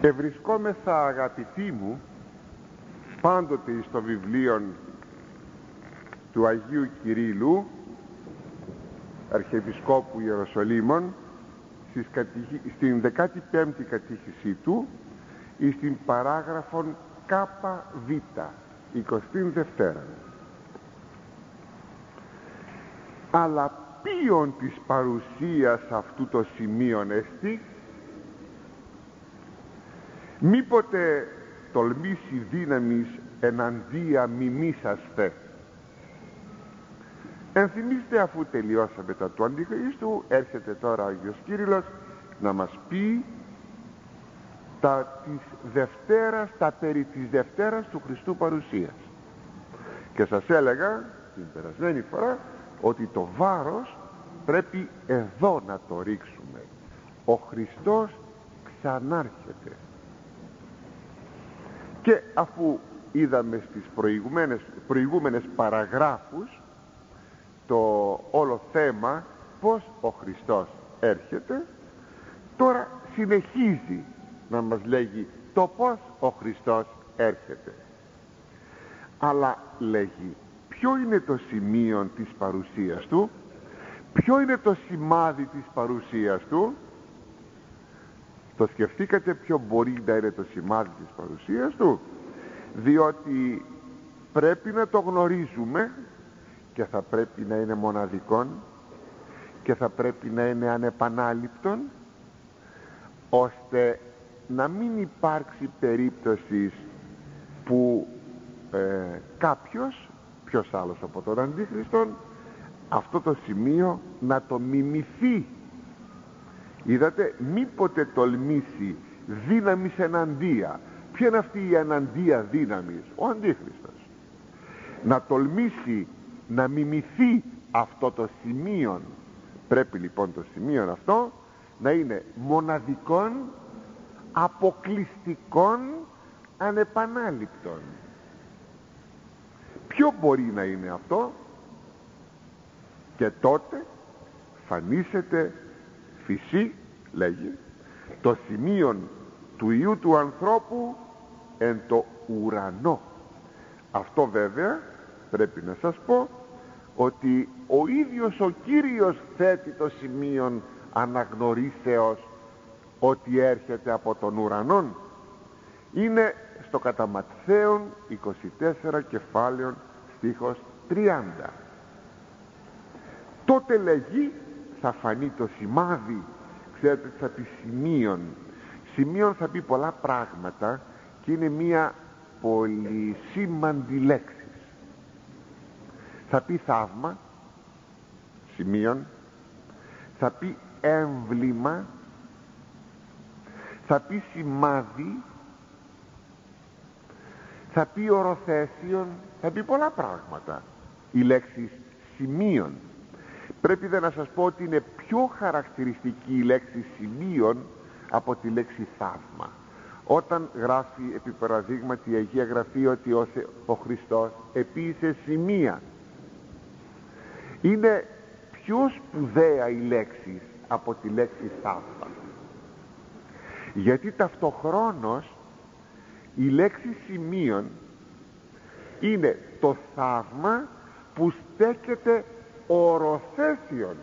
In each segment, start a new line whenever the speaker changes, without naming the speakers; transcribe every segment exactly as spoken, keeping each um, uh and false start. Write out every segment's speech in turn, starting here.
Ευρισκόμεθα, αγαπητοί μου, πάντοτε στο βιβλίο του Αγίου Κυρίλλου, Αρχιεπισκόπου Ιεροσολύμων, στην δεκάτη πέμπτη κατήχησή του, ή στην παράγραφον κάπα βήτα, εικοστήν Δευτέρα. Αλλά ποιον της παρουσίας αυτού το σημείον εστί, μήποτε τολμήσει δύναμης εναντία μιμήσαστε. Ενθυμίστε, αφού τελειώσαμε τα του Αντιχρίστου, έρχεται τώρα ο Άγιος Κύριλλος να μας πει τα της Δευτέρας, τα περί της Δευτέρας του Χριστού παρουσίας. Και σας έλεγα την περασμένη φορά ότι το βάρος πρέπει εδώ να το ρίξουμε. Ο Χριστός ξανάρχεται. Και αφού είδαμε στις προηγούμενες, προηγούμενες παραγράφους το όλο θέμα πως ο Χριστός έρχεται, τώρα συνεχίζει να μας λέγει το πως ο Χριστός έρχεται. Αλλά λέγει ποιο είναι το σημείο της παρουσίας του, ποιο είναι το σημάδι της παρουσίας του. Το σκεφτήκατε ποιο μπορεί να είναι το σημάδι της παρουσίας του? Διότι πρέπει να το γνωρίζουμε και θα πρέπει να είναι μοναδικόν και θα πρέπει να είναι ανεπανάληπτον, ώστε να μην υπάρξει περίπτωση που ε, κάποιος, ποιος άλλος από τον Αντίχριστον, αυτό το σημείο να το μιμηθεί. Είδατε, μήποτε τολμήσει δύναμης εναντία. Ποια είναι αυτή η εναντία δύναμης? Ο Αντίχριστος. Να τολμήσει να μιμηθεί αυτό το σημείο. Πρέπει λοιπόν το σημείο αυτό να είναι μοναδικόν, αποκλειστικόν, ανεπανάληπτον. Ποιο μπορεί να είναι αυτό? Και τότε φανίσεται φυσί, λέγει, το σημείο του Υιού του ανθρώπου εν το ουρανό. Αυτό βέβαια πρέπει να σας πω ότι ο ίδιος ο Κύριος θέτει το σημείο αναγνωρίσεως ότι έρχεται από τον ουρανόν. Είναι στο κατά Ματθαίον είκοσι τέσσερα κεφάλαιον στίχος τριάντα. Τότε λέγει θα φανεί το σημάδι. Ξέρετε τι θα πει σημείον? Σημείον θα πει πολλά πράγματα και είναι μία πολύ σήμαντη λέξη. Θα πει θαύμα, σημείον, θα πει έμβλημα, θα πει σημάδι, θα πει οροθέσιον, θα πει πολλά πράγματα η λέξη σημείον. Πρέπει δε να σας πω ότι είναι πιο χαρακτηριστική η λέξη σημείον από τη λέξη θαύμα. Όταν γράφει επί παραδείγματι η Αγία Γραφή ότι ο, ο Χριστός επίησε σημεία, είναι πιο σπουδαία η λέξη από τη λέξη θαύμα, γιατί ταυτοχρόνως η λέξη σημείον είναι το θαύμα που στέκεται οροθέσιον.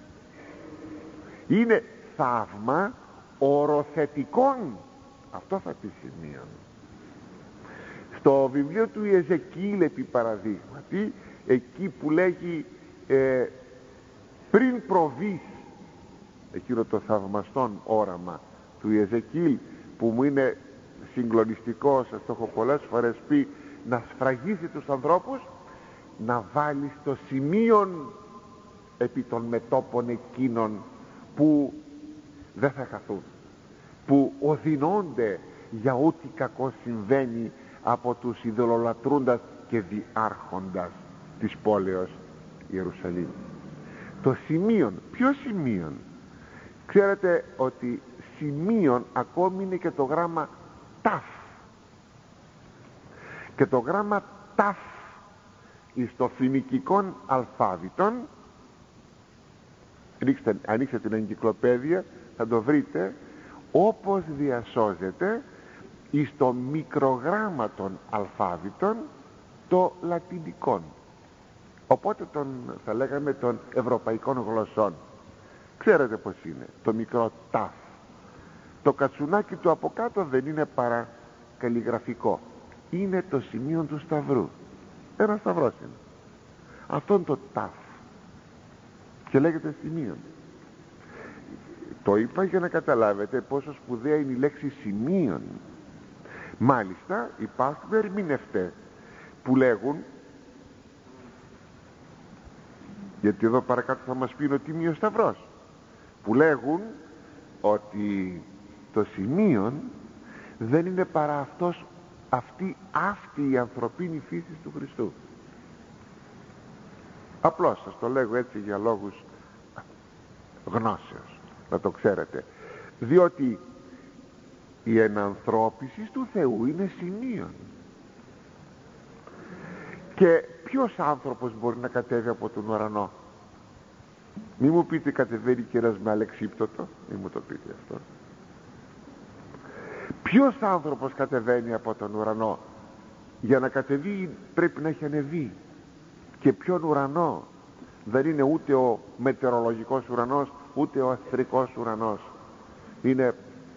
Είναι θαύμα οροθετικών. Αυτό θα πει σημείον. Στο βιβλίο του Ιεζεκίηλ επί παραδείγματι, εκεί που λέγει ε, πριν προβείς, εκείνο το θαυμαστόν όραμα του Ιεζεκίηλ που μου είναι συγκλονιστικό, σας το έχω πολλές φορές πει, να σφραγίσει τους ανθρώπους, να βάλεις το σημείον επί των μετώπων εκείνων που δεν θα χαθούν, που οδυνώνται για ό,τι κακό συμβαίνει από τους ειδωλολατρούντας και διάρχοντας της πόλεως Ιερουσαλήμ. Το σημείον, ποιο σημείον? Ξέρετε ότι σημείον ακόμη είναι και το γράμμα ταφ, και το γράμμα ταφ εις το φοινικικόν αλφάβητον, ανοίξτε την εγκυκλοπαίδεια, θα το βρείτε, όπως διασώζεται εις το μικρογράμμα των αλφάβητων το λατινικών, οπότε τον, θα λέγαμε, των ευρωπαϊκών γλωσσών. Ξέρετε πως είναι το μικρό ταφ. Το κατσουνάκι του από κάτω δεν είναι παρά καλλιγραφικό, είναι το σημείο του σταυρού. Ένα σταυρός είναι. Αυτό είναι το ταφ και λέγεται σημείο. Το είπα για να καταλάβετε πόσο σπουδαία είναι η λέξη σημείων. Μάλιστα υπάρχουν ερμηνευτές που λέγουν, γιατί εδώ παρακάτω θα μας πει είναι ο Τίμιος Σταυρός, που λέγουν ότι το σημείο δεν είναι παρά αυτός, αυτή, αυτή η ανθρωπίνη φύση του Χριστού. Απλώς σας το λέγω έτσι για λόγους γνώσεως, να το ξέρετε, διότι η ενανθρώπιση του Θεού είναι σημείων. Και ποιος άνθρωπος μπορεί να κατέβει από τον ουρανό? Μη μου πείτε κατεβαίνει και ένας με αλεξίπτωτο, μη μου το πείτε αυτό. Ποιος άνθρωπος κατεβαίνει από τον ουρανό? Για να κατεβεί πρέπει να έχει ανεβεί. Και ποιον ουρανό? Δεν είναι ούτε ο μετεωρολογικός ουρανός, ούτε ο αστρικός ουρανός. Είναι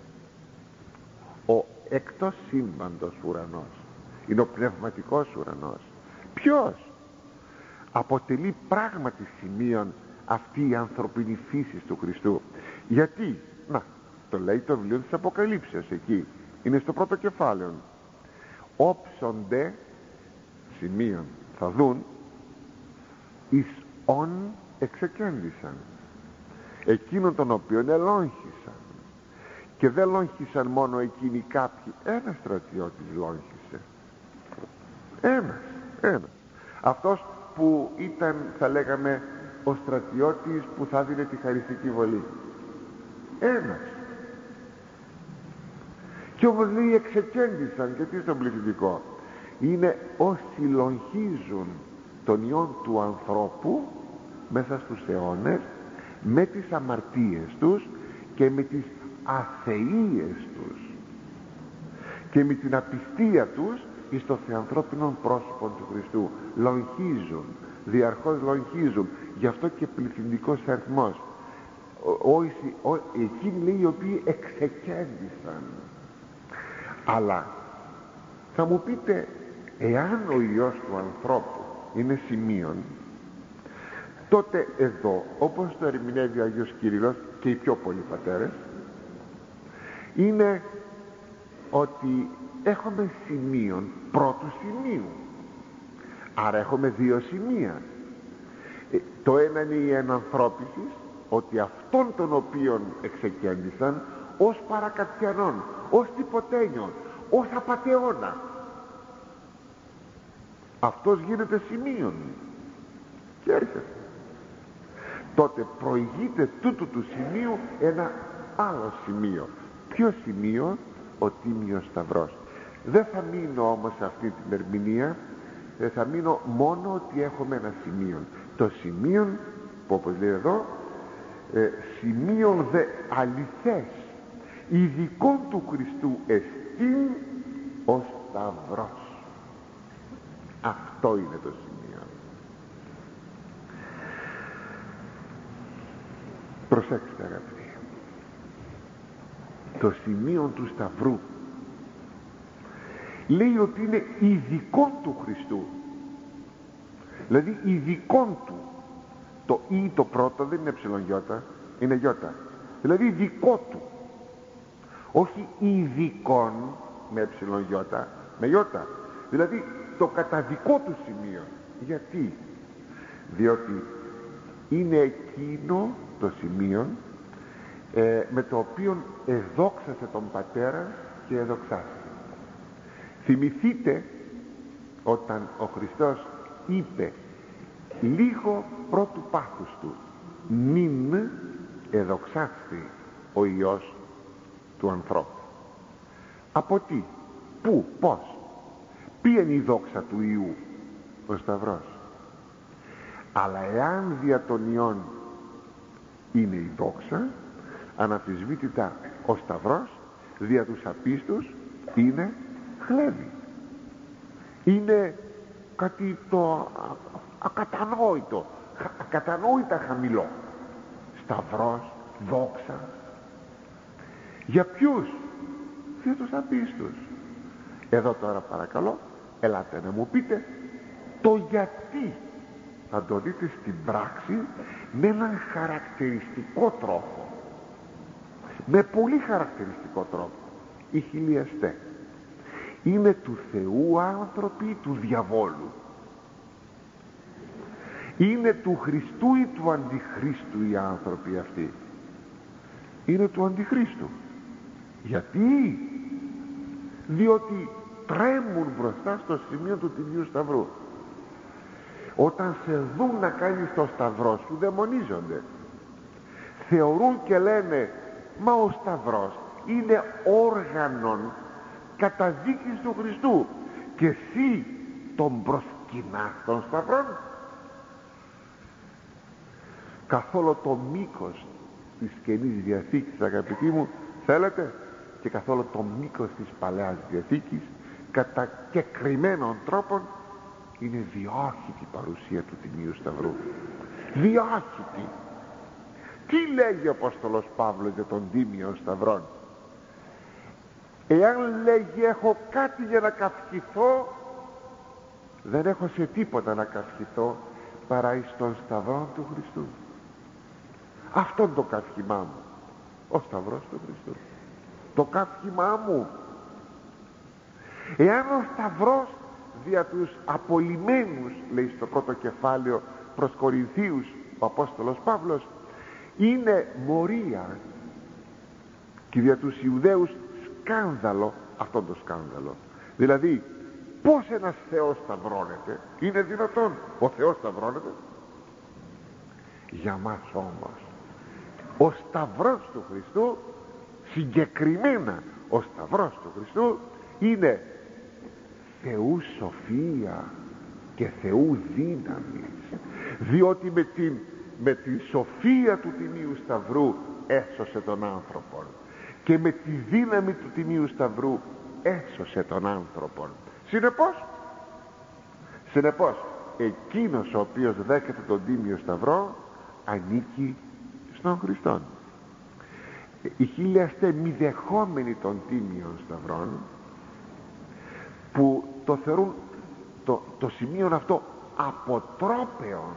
ο εκτός σύμπαντος ουρανός. Είναι ο πνευματικός ουρανός. Ποιος? Αποτελεί πράγματι σημείων αυτή η ανθρωπινή φύση του Χριστού. Γιατί? Να, το λέει το βιβλίο της Αποκαλύψεως εκεί. Είναι στο πρώτο κεφάλαιο. Όψονται σημείων, θα δουν, εις ον εξεκέντησαν, εκείνων των οποίων ελόγχησαν. Και δεν λόγχησαν μόνο εκείνοι κάποιοι, ένας στρατιώτης λόγχησε. Ένας, ένας. Αυτός που ήταν, θα λέγαμε, ο στρατιώτης που θα δίνει τη χαριστική βολή. Ένας. Και όμως λέει εξεκέντησαν, και τι στον πληθυντικό? Είναι όσοι λόγχιζουν τον Υιόν του ανθρώπου μέσα στους αιώνες με τις αμαρτίες τους και με τις αθείες τους και με την απιστία τους εις το θεανθρώπινο πρόσωπο του Χριστού. Λόγχιζουν, διαρκώς λόγχιζουν. Γι' αυτό και πληθυντικός αριθμός. Εκείνοι λέει οι οποίοι εξεκέντησαν. Αλλά θα μου πείτε, εάν ο Υιός του ανθρώπου είναι σημείων, τότε εδώ, όπως το ερμηνεύει ο Αγίος Κύριλλος και οι πιο πολλοί πατέρες, είναι ότι έχουμε σημείων πρώτου σημείου. Άρα έχουμε δύο σημεία. ε, το ένα είναι η ενανθρώπιση, ότι αυτόν τον οποίον εξεκέντησαν ως παρακατιανών, ως τυποτένιον, ως απατεώνα, αυτός γίνεται σημείων και έρχεται. Τότε προηγείται τούτου του σημείου ένα άλλο σημείο. Ποιο σημείο? Ο Τίμιος Σταυρός. Δεν θα μείνω όμως σε αυτή την ερμηνεία, δεν θα μείνω μόνο ότι έχουμε ένα σημείο. Το σημείο που, όπως λέει εδώ, ε, σημείων δε αληθές ειδικών του Χριστού εστίν ο Σταυρός. Αυτό είναι το σημείο. Προσέξτε αγαπητοί, το σημείο του Σταυρού λέει ότι είναι ειδικό του Χριστού, δηλαδή ειδικό του. Το ή το πρώτο δεν είναι ψιλογιώτα, είναι γιώτα, δηλαδή δικό του, όχι ειδικών με ψιλογιώτα, με γιώτα, δηλαδή το καταδικό του σημείο. Γιατί? Διότι είναι εκείνο το σημείο ε, με το οποίο εδόξασε τον Πατέρα και εδοξάσει. Θυμηθείτε όταν ο Χριστός είπε λίγο πρώτου πάθους του, νυν εδοξάστη ο Υιός του ανθρώπου. Από τι, πού, πώς, ποια είναι η δόξα του Υιού? Ο Σταυρός. Αλλά εάν δια των Υιών είναι η δόξα, αναμφισβήτητα ο σταυρός δια τους απίστους είναι χλέβη, είναι κάτι το ακατανόητο, ακατανόητα χαμηλό. Σταυρός, δόξα, για ποιους? Για τους απίστους. Εδώ τώρα παρακαλώ, ελάτε να μου πείτε το γιατί. Θα το δείτε στην πράξη με έναν χαρακτηριστικό τρόπο, με πολύ χαρακτηριστικό τρόπο. Οι χιλιαστές είναι του Θεού άνθρωποι ή του διαβόλου? Είναι του Χριστού ή του Αντιχρίστου οι άνθρωποι αυτοί? Είναι του Αντιχρίστου. Γιατί? Διότι τρέμουν μπροστά στο σημείο του Τιμίου Σταυρού. Όταν σε δουν να κάνεις το σταυρό σου δαιμονίζονται, θεωρούν και λένε μα ο σταυρός είναι όργανον καταδίκης του Χριστού και εσύ τον προσκυνάς των σταυρών. Καθόλου το μήκος της Καινής Διαθήκης, αγαπητοί μου, θέλετε, και καθόλου το μήκος της Παλαιάς Διαθήκης κατά κεκριμένων τρόπων είναι διάχυτη παρουσία του Τιμίου Σταυρού. Διάχυτη. Τι λέγει ο Απόστολος Παύλος για τον Τίμιο Σταυρόν? Εάν λέγει έχω κάτι για να καυχηθώ, δεν έχω σε τίποτα να καυχηθώ παρά εις τον Σταυρό του Χριστού. Αυτόν το καύχημά μου, ο Σταυρός του Χριστού, το καύχημά μου. Εάν ο Σταυρός δια τους απολυμένους, λέει στο πρώτο κεφάλαιο προς Κορινθίους ο Απόστολος Παύλος, είναι μορία και δια τους Ιουδαίους σκάνδαλο, αυτό το σκάνδαλο. Δηλαδή πως ένας Θεός σταυρώνεται? Είναι δυνατόν ο Θεός σταυρώνεται? Για μας όμως ο Σταυρός του Χριστού, συγκεκριμένα ο Σταυρός του Χριστού, είναι Θεού σοφία και Θεού δύναμης, διότι με την, με την σοφία του Τιμίου Σταυρού έσωσε τον άνθρωπο και με τη δύναμη του Τιμίου Σταυρού έσωσε τον άνθρωπο. Συνεπώς, συνεπώς εκείνος ο οποίος δέχεται τον Τίμιο Σταυρό ανήκει στον Χριστόν. Οι χιλιαστέ μη δεχόμενοι των Τίμιων Σταυρών, που το θεωρούν το, το σημείο αυτό αποτρόπαιον,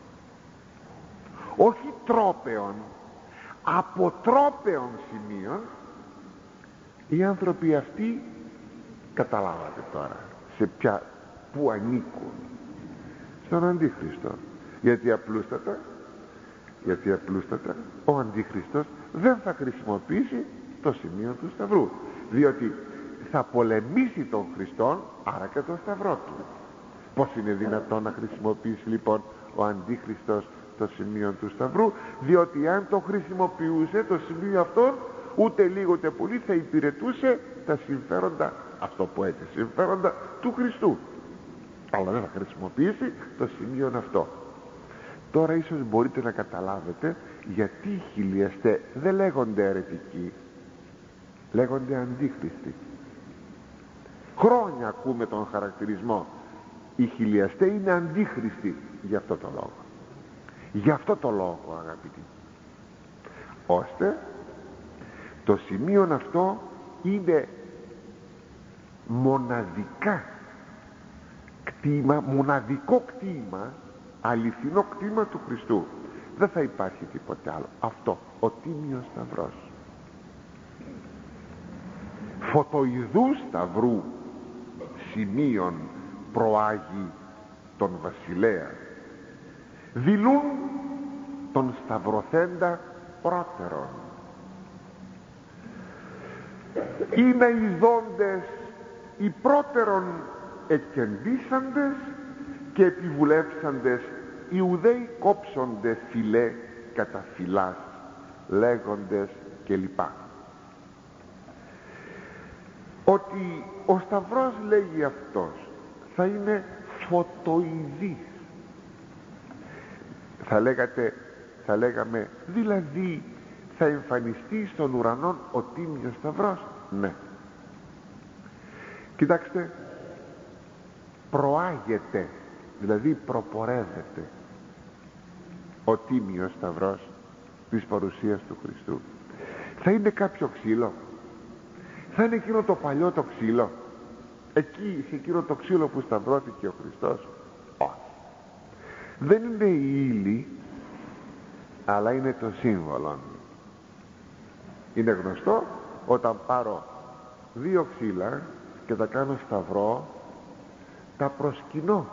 όχι τρόπαιον, αποτρόπαιον σημείων, οι άνθρωποι αυτοί, καταλάβατε τώρα σε ποια, που ανήκουν? Στον Αντίχριστο. Γιατί απλούστατα γιατί απλούστατα ο Αντίχριστος δεν θα χρησιμοποιήσει το σημείο του Σταυρού, διότι θα πολεμήσει τον Χριστόν, άρα και τον Σταυρό του. Πως είναι δυνατόν να χρησιμοποιήσει λοιπόν ο Αντίχριστος το σημείο του Σταυρού? Διότι αν το χρησιμοποιούσε το σημείο αυτό, ούτε λίγο ούτε πολύ θα υπηρετούσε τα συμφέροντα, αυτό που έτσι, συμφέροντα του Χριστού, αλλά δεν θα χρησιμοποιήσει το σημείο αυτό. Τώρα ίσως μπορείτε να καταλάβετε γιατί οι χιλιαστέ δεν λέγονται αιρετικοί, λέγονται αντίχριστοι. Χρόνια ακούμε τον χαρακτηρισμό οι χιλιαστέ είναι αντίχριστοι. Γι' αυτό το λόγο, γι' αυτό το λόγο αγαπητοί, ώστε το σημείο αυτό είναι μοναδικά κτήμα, μοναδικό κτήμα, αληθινό κτήμα του Χριστού. Δεν θα υπάρχει τίποτε άλλο. Αυτό, ο Τίμιος Σταυρός. Φωτοειδού σταυρού σημείων προάγει τον βασιλέα. Δηλούν τον σταυρωθέντα πρώτερον. Είναι οι δόντες οι πρώτερον εκκεντήσαντες και επιβουλεύσαντες Ιουδαίοι κόψονται φιλέ κατά φυλάς, λέγοντες κλπ. Ότι ο Σταυρός, λέγει αυτός, θα είναι φωτοειδής. Θα λέγατε, θα λέγαμε δηλαδή θα εμφανιστεί στον ουρανό ο τίμιος σταυρός? Ναι. Κοιτάξτε, προάγεται, δηλαδή προπορεύεται ο τίμιος σταυρός της παρουσίας του Χριστού. Θα είναι κάποιο ξύλο? Θα είναι εκείνο το παλιό το ξύλο, εκεί σε εκείνο το ξύλο που σταυρώθηκε ο Χριστός? Όχι. Δεν είναι η ύλη, αλλά είναι το σύμβολο. Είναι γνωστό, όταν πάρω δύο ξύλα και τα κάνω σταυρό, τα προσκυνώ.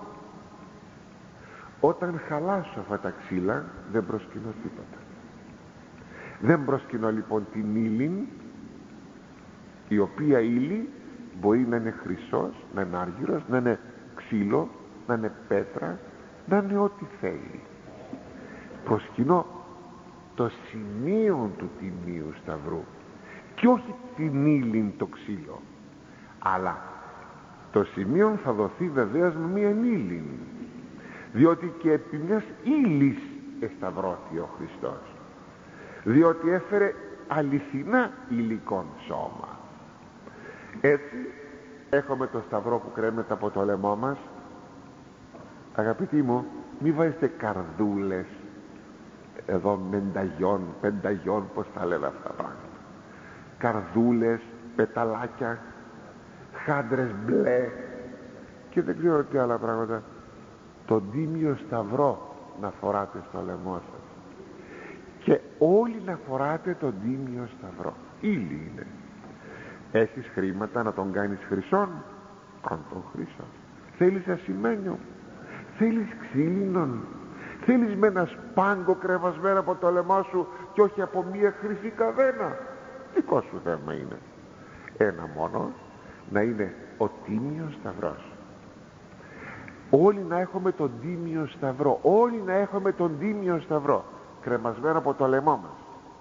Όταν χαλάσω αυτά τα ξύλα, δεν προσκυνώ τίποτα. Δεν προσκυνώ λοιπόν την ύλη, η οποία ύλη μπορεί να είναι χρυσός, να είναι άργυρος, να είναι ξύλο, να είναι πέτρα, να είναι ό,τι θέλει. Προσκυνώ το σημείο του τιμίου σταυρού και όχι την ύλη, το ξύλο, αλλά το σημείο θα δοθεί βεβαίως με μία ύλη, διότι και επί μιας ύλης εσταυρώθη ο Χριστός, διότι έφερε αληθινά υλικόν σώμα. Έτσι έχουμε το σταυρό που κρέμεται από το λαιμό μας. Αγαπητοί μου, μη βάζετε καρδούλες εδώ, μενταγιών, πενταγιών, πως τα λένε αυτά τα πράγματα, καρδούλες, πεταλάκια, χάντρες μπλε και δεν ξέρω τι άλλα πράγματα. Τον τίμιο σταυρό να φοράτε στο λαιμό σας, και όλοι να φοράτε τον τίμιο σταυρό. Ύλη είναι. Έχεις χρήματα να τον κάνεις χρυσόν? Κάν τον χρυσό. Θέλεις ασημένιο? Θέλεις ξύλινον? Θέλεις με ένα σπάγκο κρεβασμένο από το λαιμό σου και όχι από μία χρυσή καδένα? Δικό σου θέμα είναι. Ένα μόνο, να είναι ο τίμιος σταυρός. Όλοι να έχουμε τον τίμιο σταυρό, όλοι να έχουμε τον τίμιο σταυρό κρεμασμένο από το λαιμό μας.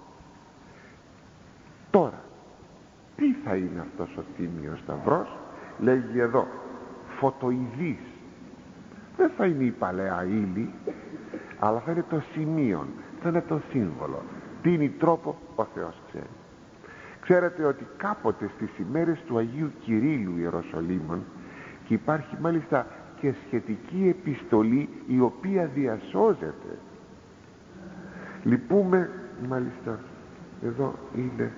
Τώρα, τι θα είναι αυτός ο τίμιος σταυρός? Λέγει εδώ, φωτοειδής. Δεν θα είναι η παλαιά ύλη, αλλά θα είναι το σημείο, θα είναι το σύμβολο. Τι είναι τρόπο, ο Θεός ξέρει. Ξέρετε ότι κάποτε στις ημέρες του Αγίου Κυρίλλου Ιεροσολύμων, και υπάρχει μάλιστα και σχετική επιστολή η οποία διασώζεται. Λυπούμε, μάλιστα εδώ είναι,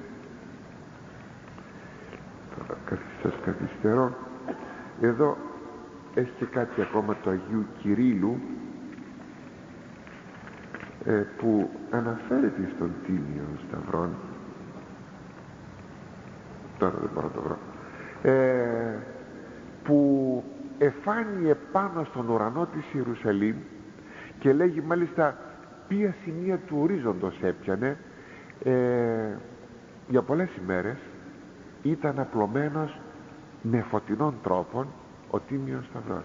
τώρα σας καθυστερώ, εδώ έχει και κάτι ακόμα του Αγίου Κυρίλλου ε, που αναφέρεται στον τίμιο σταυρόν. Τώρα δεν μπορώ να το βρω, ε, που εφάνει επάνω στον ουρανό της Ιερουσαλήμ, και λέγει μάλιστα ποια σημεία του ορίζοντος έπιανε. ε, για πολλές ημέρες ήταν απλωμένος με φωτεινών τρόπων ο τίμιος σταυρός.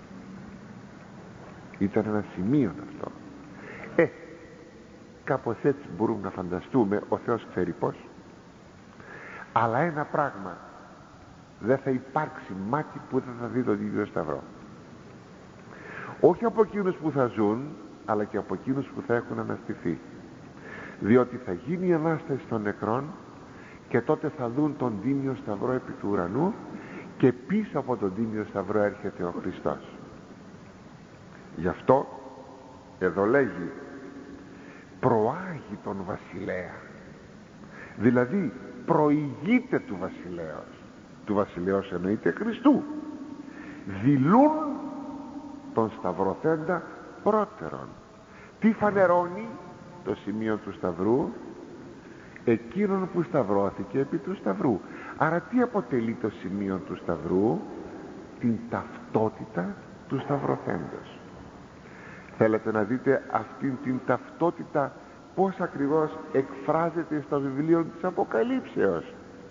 Ήταν ένα σημείο αυτό. Ε, κάπως έτσι μπορούμε να φανταστούμε, ο Θεός ξέρει πως. Αλλά ένα πράγμα, δεν θα υπάρξει μάτι που δεν θα δει τον τίμιο σταυρό. Όχι από εκείνους που θα ζουν, αλλά και από εκείνους που θα έχουν αναστηθεί. Διότι θα γίνει η Ανάσταση των νεκρών, και τότε θα δουν τον τίμιο σταυρό επί του ουρανού, και πίσω από τον τίμιο σταυρό έρχεται ο Χριστός. Γι' αυτό εδώ λέγει προάγει τον βασιλέα, δηλαδή προηγείται του βασιλέως. Του βασιλέως εννοείται Χριστού. Δηλούν τον σταυρωθέντα πρώτερον. Τι φανερώνει το σημείο του σταυρού? Εκείνον που σταυρώθηκε επί του σταυρού. Άρα τι αποτελεί το σημείο του σταυρού? Την ταυτότητα του σταυρωθέντος. Θέλετε να δείτε αυτήν την ταυτότητα πώς ακριβώς εκφράζεται στο βιβλίο της Αποκαλύψεως?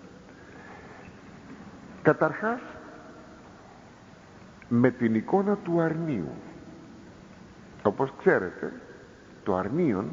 Καταρχάς με την εικόνα του αρνίου. Όπως ξέρετε, το αρνίον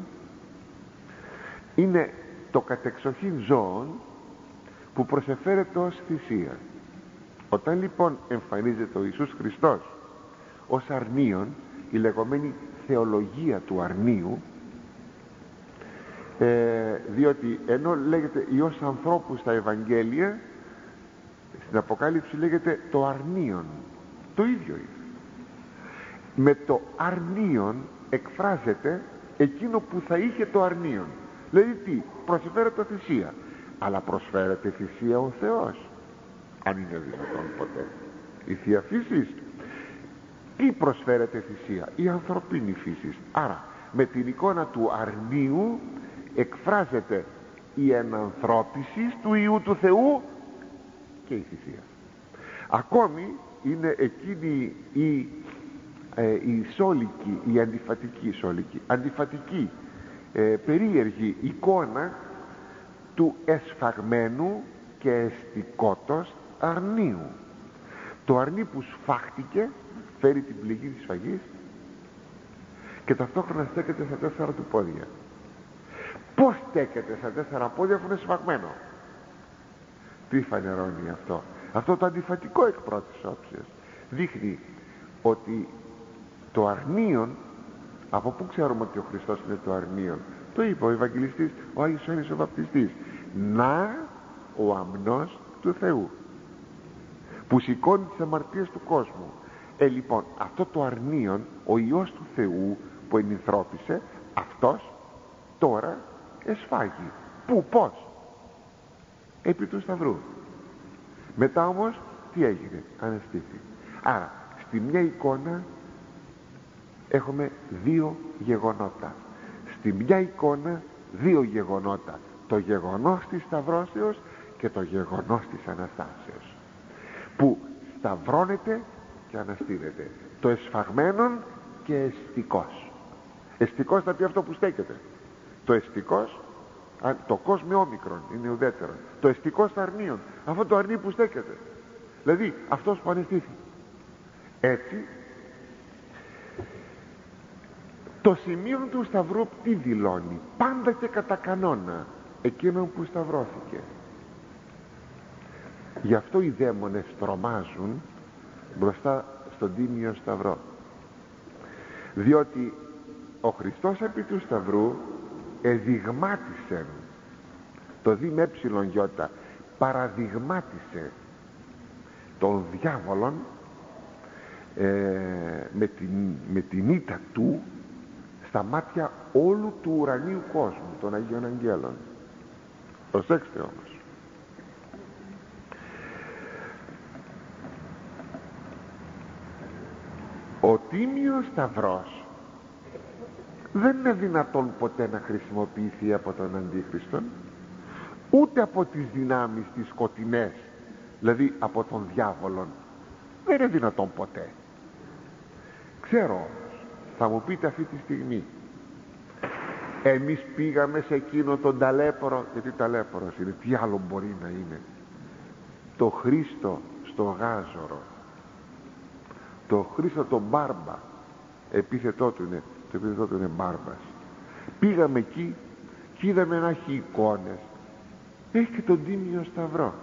είναι το κατεξοχήν ζώο που προσεφέρεται ως θυσία. Όταν λοιπόν εμφανίζεται ο Ιησούς Χριστός ως αρνίον, η λεγόμενη θεολογία του αρνίου, ε, διότι ενώ λέγεται Υιός ανθρώπου στα Ευαγγέλια, στην Αποκάλυψη λέγεται το αρνίον. Το ίδιο είναι. Με το αρνίον εκφράζεται εκείνο που θα είχε το αρνίον. Δηλαδή τι? Προσφέρεται θυσία. Αλλά προσφέρεται θυσία ο Θεός, αν είναι δυνατόν ποτέ? Η Θεία Φύσης. Τι προσφέρεται θυσία? Η ανθρωπίνη φύση. Άρα με την εικόνα του αρνίου εκφράζεται η ενανθρώπιση του Υιού του Θεού και η θυσία. Ακόμη είναι εκείνη η, ε, η σόλικη, η αντιφατική σόλικη, αντιφατική ε, περίεργη εικόνα του εσφαγμένου και εστικότος αρνίου. Το αρνί που σφάχτηκε, φέρει την πληγή της σφαγής και ταυτόχρονα στέκεται στα τέσσερα του πόδια. Πώς στέκεται στα τέσσερα πόδια αφού είναι σφαγμένο? Τι φανερώνει αυτό? Αυτό το αντιφατικό εκ πρώτης όψεως δείχνει ότι το αρνίον, από πού ξέρουμε ότι ο Χριστός είναι το αρνίον? Το είπε ο Ευαγγελιστής, ο Άγιος Ιωάννης ο Βαπτιστής. Να ο αμνός του Θεού που σηκώνει τις αμαρτίες του κόσμου. Ε, λοιπόν, αυτό το αρνίον, ο Υιός του Θεού που ενυνθρώπισε, αυτός τώρα εσφάγει. Πού, πώς? Επί του Σταυρού. Μετά όμως τι έγινε? Αναστήθη. Άρα στη μια εικόνα έχουμε δύο γεγονότα. Στη μια εικόνα δύο γεγονότα. Το γεγονός της σταυρώσεως και το γεγονός της Αναστάσεως, που σταυρώνεται και αναστήνεται. Το εσφαγμένον και εστικός. Εστικός θα πει αυτό που στέκεται. Το εστικός, το κόσμο όμικρον είναι ουδέτερο. Το εστικός αρνίον, αυτό το αρνί που στέκεται. Δηλαδή αυτός που αναστήθη. Έτσι το σημείο του Σταυρού τι δηλώνει? Πάντα και κατά κανόνα εκείνον που σταυρώθηκε. Γι' αυτό οι δαίμονες τρομάζουν μπροστά στον τίμιο Σταυρό, διότι ο Χριστός επί του Σταυρού εδειγμάτισε, το δι με έψιλον γιώτα, παραδειγμάτισε τον διάβολον ε, με, την, με την ήττα του στα μάτια όλου του ουρανίου κόσμου των Αγίων Αγγέλων. Προσέξτε όμως, ο τίμιος Σταυρός δεν είναι δυνατόν ποτέ να χρησιμοποιηθεί από τον Αντίχριστον, ούτε από τις δυνάμεις τις σκοτεινές, δηλαδή από τον διάβολον. Δεν είναι δυνατόν ποτέ. Ξέρω όμως, θα μου πείτε αυτή τη στιγμή, εμείς πήγαμε σε εκείνο τον ταλέπορο, γιατί ταλέπορος είναι, τι άλλο μπορεί να είναι, το Χρήστο στο Γάζορο, το Χρήστο τον Μπάρμπα, επίθετό του είναι, το επίθετό του είναι Μπάρμπας. Πήγαμε εκεί και είδαμε να έχει εικόνες, έχει και τον τίμιο Σταυρό.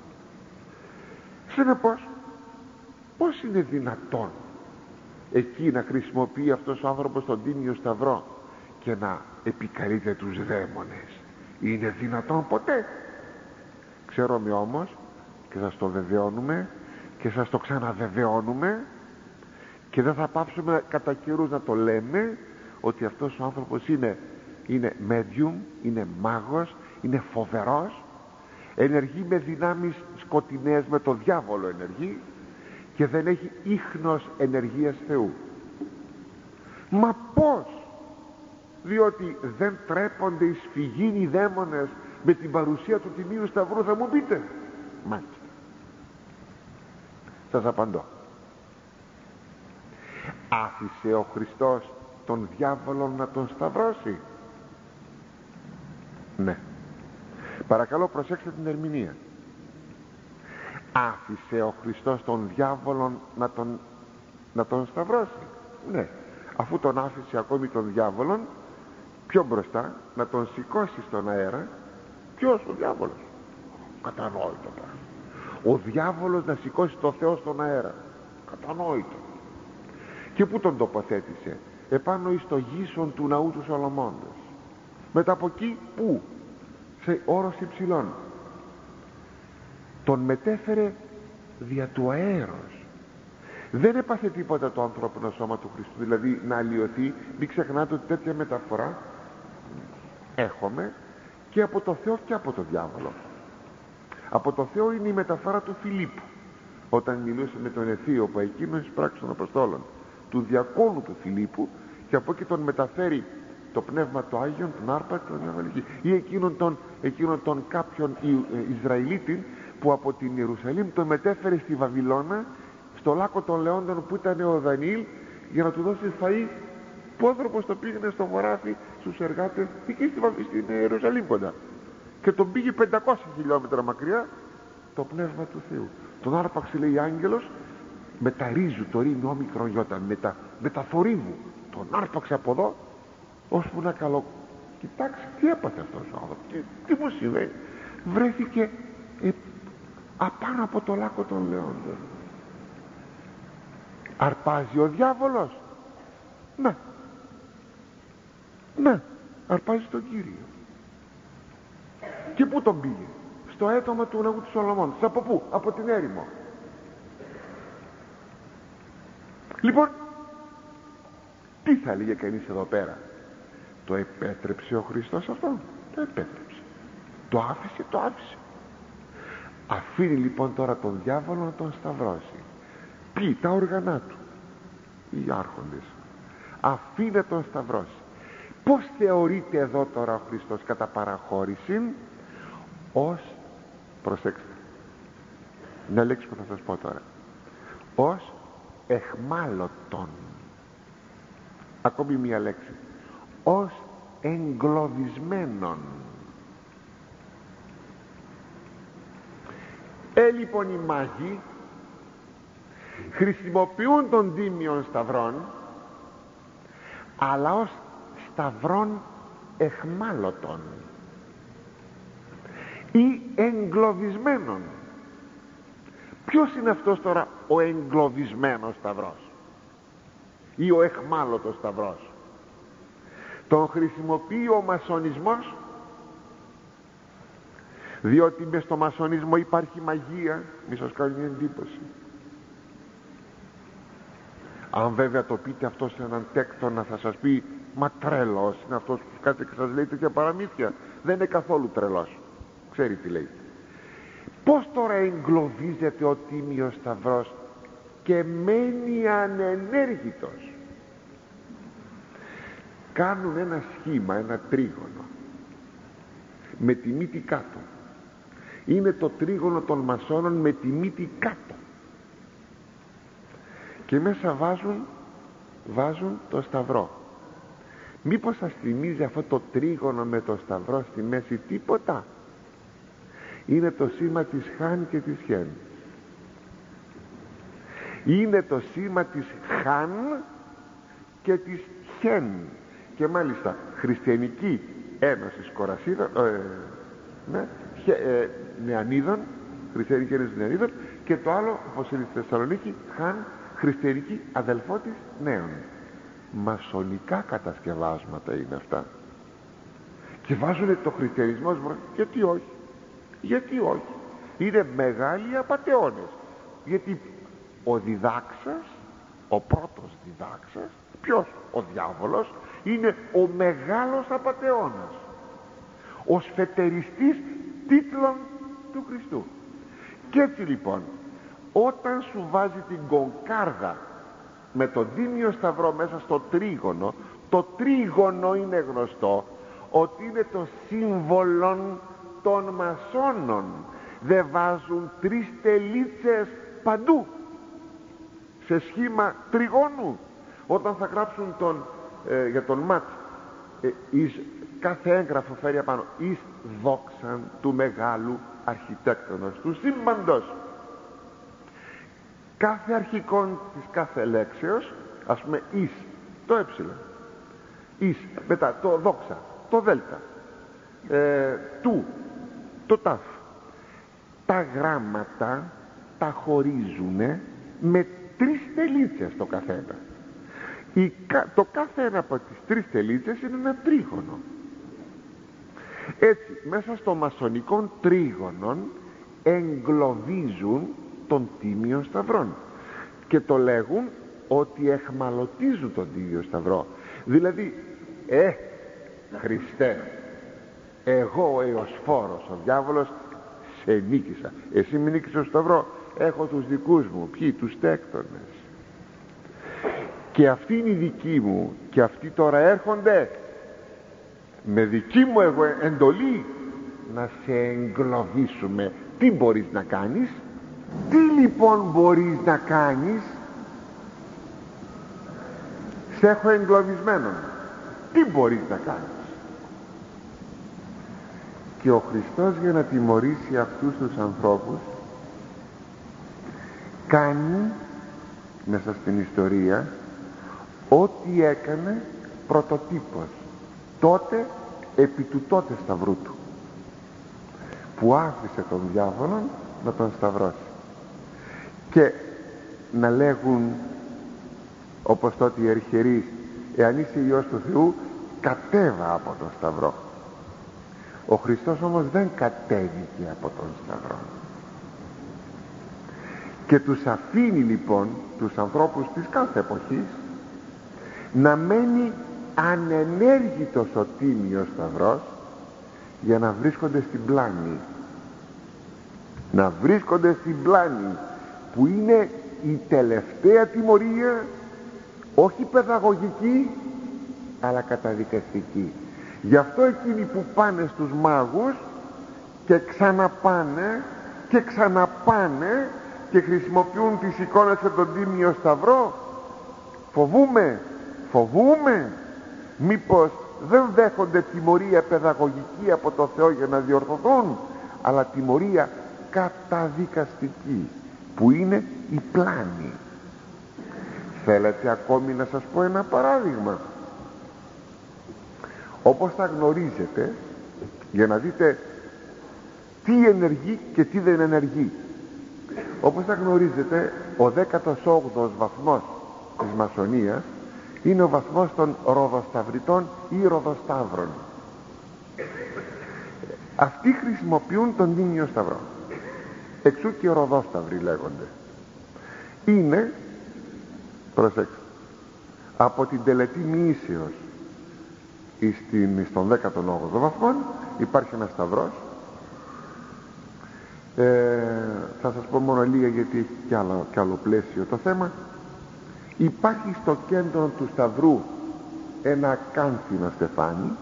Συνεπώς, πώς είναι δυνατόν εκεί να χρησιμοποιεί αυτός ο άνθρωπος τον τίμιο Σταυρό και να επικαλείται τους δαίμονες? Είναι δυνατόν ποτέ? Ξέρουμε όμως, και σας το βεβαιώνουμε και σας το ξαναβεβαιώνουμε, και δεν θα πάψουμε κατά καιρούς να το λέμε, ότι αυτός ο άνθρωπος είναι, είναι medium, είναι μάγος, είναι φοβερός, ενεργεί με δυνάμεις σκοτεινές, με το διάβολο ενεργεί, και δεν έχει ίχνος ενεργείας Θεού. Μα πώς? Διότι δεν τρέπονται οι σφυγίνοι οι δαίμονες με την παρουσία του Τιμίου Σταυρού, θα μου πείτε. Μάλιστα, σας απαντώ. Άφησε ο Χριστός τον διάβολο να τον σταυρώσει? Ναι. Παρακαλώ προσέξτε την ερμηνεία. Άφησε ο Χριστός τον διάβολο να τον, να τον σταυρώσει? Ναι. Αφού τον άφησε ακόμη τον διάβολον πιο μπροστά να τον σηκώσει στον αέρα, ποιος? Ο διάβολος. Κατανόητο πράγμα. Ο διάβολος να σηκώσει το Θεό στον αέρα, κατανόητο. Και πού τον τοποθέτησε? Επάνω εις το γύσον του ναού του Σολομώντος. Μετά από εκεί πού? Σε όρος υψηλών. Τον μετέφερε δια του αέρος. Δεν έπαθε τίποτα το ανθρώπινο σώμα του Χριστού, δηλαδή να αλλοιωθεί. Μην ξεχνάτε ότι τέτοια μεταφορά έχουμε και από το Θεό και από το διάβολο. Από το Θεό είναι η μεταφορά του Φιλίππου, όταν μιλούσε με τον Αιθίωπο, εκείνος εις πράξεις των Αποστόλων, του διακόνου του Φιλίππου, και από εκεί τον μεταφέρει το Πνεύμα του Άγιον, τον Άρπα, τον Ευαγγελική, ή εκείνον τον, εκείνον τον κάποιον Ισραηλίτη που από την Ιερουσαλήμ τον μετέφερε στη Βαβυλώνα, στο λάκκο των Λεόντων που ήταν ο Δανιήλ, για να του δώσει φαΐ. Που ο άνθρωπος το πήγαινε στο χωράφι στους εργάτες εκεί στην Ιερουσαλήμ κοντά, και τον πήγε πεντακόσια χιλιόμετρα μακριά το Πνεύμα του Θεού. Τον άρπαξε, λέει, άγγελος με τα ρίζου, το ρί όμικρον γιώτα, με τα, με τα θορύβου. Τον άρπαξε από εδώ ώσπου να καλό. Κοιτάξτε τι έπαθε αυτός ο άνθρωπος, τι, τι μου συμβαίνει. Βρέθηκε ε, απάνω από το λάκκο των Λεόντων. Αρπάζει ο διάβολος? Ναι, ναι, αρπάζει τον Κύριο. Και πού τον πήγε? Στο έτομα του ναού του Σολομών. Από πού? Από την έρημο. Λοιπόν, τι θα έλεγε κανείς εδώ πέρα? Το επέτρεψε ο Χριστός αυτό? Το επέτρεψε. Το άφησε? Το άφησε. Αφήνει λοιπόν τώρα τον διάβολο να τον σταυρώσει. Ποιοι? Τα όργανά του, οι άρχοντες. Αφήνει να τον σταυρώσει. Πώς θεωρείται εδώ τώρα ο Χριστός κατά παραχώρηση? Ως, προσέξτε, μια λέξη που θα σας πω τώρα, ως εχμάλωτον. Ακόμη μια λέξη, ως εγκλωβισμένον. Ε, λοιπόν, οι μάγοι χρησιμοποιούν τον τίμιον σταυρόν, αλλά ως σταυρόν εχμάλωτον ή εγκλωβισμένον. Ποιος είναι αυτός τώρα ο εγκλωβισμένος σταυρός ή ο εχμάλωτος σταυρός? Τον χρησιμοποιεί ο μασονισμός, διότι μες στο μασονισμό υπάρχει μαγεία. Μη σας κάνει εντύπωση. Αν βέβαια το πείτε αυτό σε έναν τέκτονα, θα σας πει, μα τρελός είναι αυτός που κάτσε και σας λέει τέτοια παραμύθια. Δεν είναι καθόλου τρελός, ξέρει τι λέει. Πώς τώρα εγκλωβίζεται ο τίμιος σταυρός και μένει ανενέργητος? Κάνουν ένα σχήμα, ένα τρίγωνο με τη μύτη κάτω. Είναι το τρίγωνο των μασόνων με τη μύτη κάτω, και μέσα βάζουν βάζουν το σταυρό. Μήπως σας θυμίζει αυτό το τρίγωνο με το σταυρό στη μέση τίποτα? Είναι το σήμα της Χάν και της Χεν. Είναι το σήμα της Χάν και της Χεν. Και μάλιστα Χριστιανική Ένωση Κορασίδων, ε, ναι, ε, Νεανίδων, Χριστιανική Ένωση Νεανίδων, και το άλλο, όπως είναι στη Θεσσαλονίκη, Χάν, Χριστιανική Αδελφότης Νέων. Μασονικά κατασκευάσματα είναι αυτά, και βάζουν το χριστιανισμό. Γιατί όχι? Γιατί όχι? Είναι μεγάλοι απατεώνες. Γιατί ο διδάξας, ο πρώτος διδάξας, ποιος? Ο διάβολος, είναι ο μεγάλος απατεώνας, ο σφετεριστής τίτλων του Χριστού. Και έτσι λοιπόν, όταν σου βάζει την κονκάρδα με τον τίμιο σταυρό μέσα στο τρίγωνο, το τρίγωνο είναι γνωστό ότι είναι το σύμβολο των μασόνων. Δεν βάζουν τρεις τελίτσες παντού σε σχήμα τριγώνου? Όταν θα γράψουν τον, ε, για τον ΜΑΤ, ε, εις, κάθε έγγραφο φέρει απάνω εις δόξαν του μεγάλου αρχιτέκτονος του σύμπαντος. Κάθε αρχικόν της κάθε λέξεως, ας πούμε εις, το ε, εις, μετά το δόξα, το δέλτα, ε, του, το ταφ. Τα γράμματα τα χωρίζουνε με τρεις τελίτσες το καθένα. Η, το κάθε ένα από τις τρεις τελίτσες είναι ένα τρίγωνο. Έτσι μέσα στο μασονικό τρίγωνο εγκλωβίζουν τον Τίμιο Σταυρόν και το λέγουν ότι εχμαλωτίζουν τον Τίμιο Σταυρό. Δηλαδή, ε, Χριστέ, εγώ ο Εωσφόρος, ο διάβολος, σε νίκησα, εσύ με νίκησες στο Σταυρό, έχω τους δικούς μου. Ποιοι? Τους τέκτονες. Και αυτοί είναι οι δικοί μου, και αυτοί τώρα έρχονται με δική μου εγώ εντολή να σε εγκλωβίσουμε. Τι μπορείς να κάνεις? Τι λοιπόν μπορείς να κάνεις? Σε έχω εγκλωβισμένον. Τι μπορείς να κάνεις? Και ο Χριστός, για να τιμωρήσει αυτούς τους ανθρώπους, κάνει μέσα στην ιστορία ό,τι έκανε πρωτοτύπος τότε επί του τότε σταυρού του, που άφησε τον διάβολο να τον σταυρώσει και να λέγουν όπως τότε οι αρχιερείς, εάν είσαι Υιός του Θεού, κατέβα από τον σταυρό. Ο Χριστός όμως δεν κατέβηκε από τον σταυρό και τους αφήνει λοιπόν τους ανθρώπους της κάθε εποχής να μένει ανενέργητος ο Τίμιος Σταυρός, για να βρίσκονται στην πλάνη, να βρίσκονται στην πλάνη που είναι η τελευταία τιμωρία, όχι παιδαγωγική αλλά καταδικαστική. Γι' αυτό εκείνοι που πάνε στους μάγους και ξαναπάνε και ξαναπάνε και χρησιμοποιούν τις εικόνες από τον Τίμιο Σταυρό, φοβούμε φοβούμε μήπως δεν δέχονται τιμωρία παιδαγωγική από το Θεό για να διορθωθούν, αλλά τιμωρία καταδικαστική, που είναι η πλάνη. Θέλετε ακόμη να σας πω ένα παράδειγμα? Όπως θα γνωρίζετε, για να δείτε τι ενεργεί και τι δεν ενεργεί, όπως θα γνωρίζετε, ο δέκατος όγδοος βαθμός της Μασονίας είναι ο βαθμός των Ροδοσταυριτών ή Ροδοσταύρων. Αυτοί χρησιμοποιούν τον Τίμιο Σταυρό, εξού και Ροδόσταυροι λέγονται. Είναι, προσέξτε, από την τελετή Μοιήσεως στον δέκατον όγδοο βαθμό υπάρχει ένας σταυρός. ε, θα σας πω μόνο λίγα, γιατί έχει κι άλλο, κι άλλο πλαίσιο το θέμα. Υπάρχει στο κέντρο του σταυρού ένα ακάνθινο στεφάνι.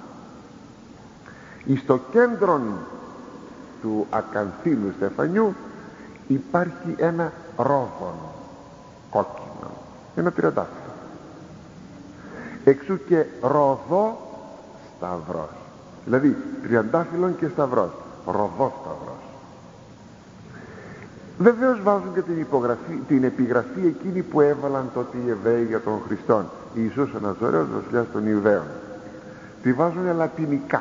Στο κέντρο του ακανθίνου στεφανιού υπάρχει ένα ρόδον κόκκινο, ένα τριαντάφυλλο, εξού και ροδό σταυρός, δηλαδή τριαντάφυλλον και σταυρός, ροδό σταυρός. Βεβαίως βάζουν και την, υπογραφή, την επιγραφή εκείνη που έβαλαν τότε οι Εβραίοι για τον Χριστόν, Ιησούς ο Ναζωραίος, βασιλιάς των Ιουδαίων. Τη βάζουν λατινικά.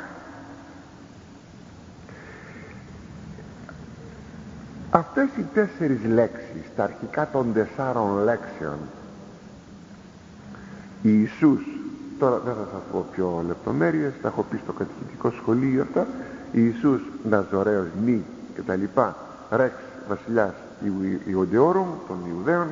Αυτές οι τέσσερις λέξεις, τα αρχικά των τεσσάρων λέξεων, Ιησούς, τώρα δεν θα σας πω πιο λεπτομέρειες, τα έχω πει στο κατηχητικό σχολείο αυτά, Ιησούς Ναζωραίος νη και τα λοιπά, ρεξ βασιλιάς Ιουδαιόρум των Ιουδαίων,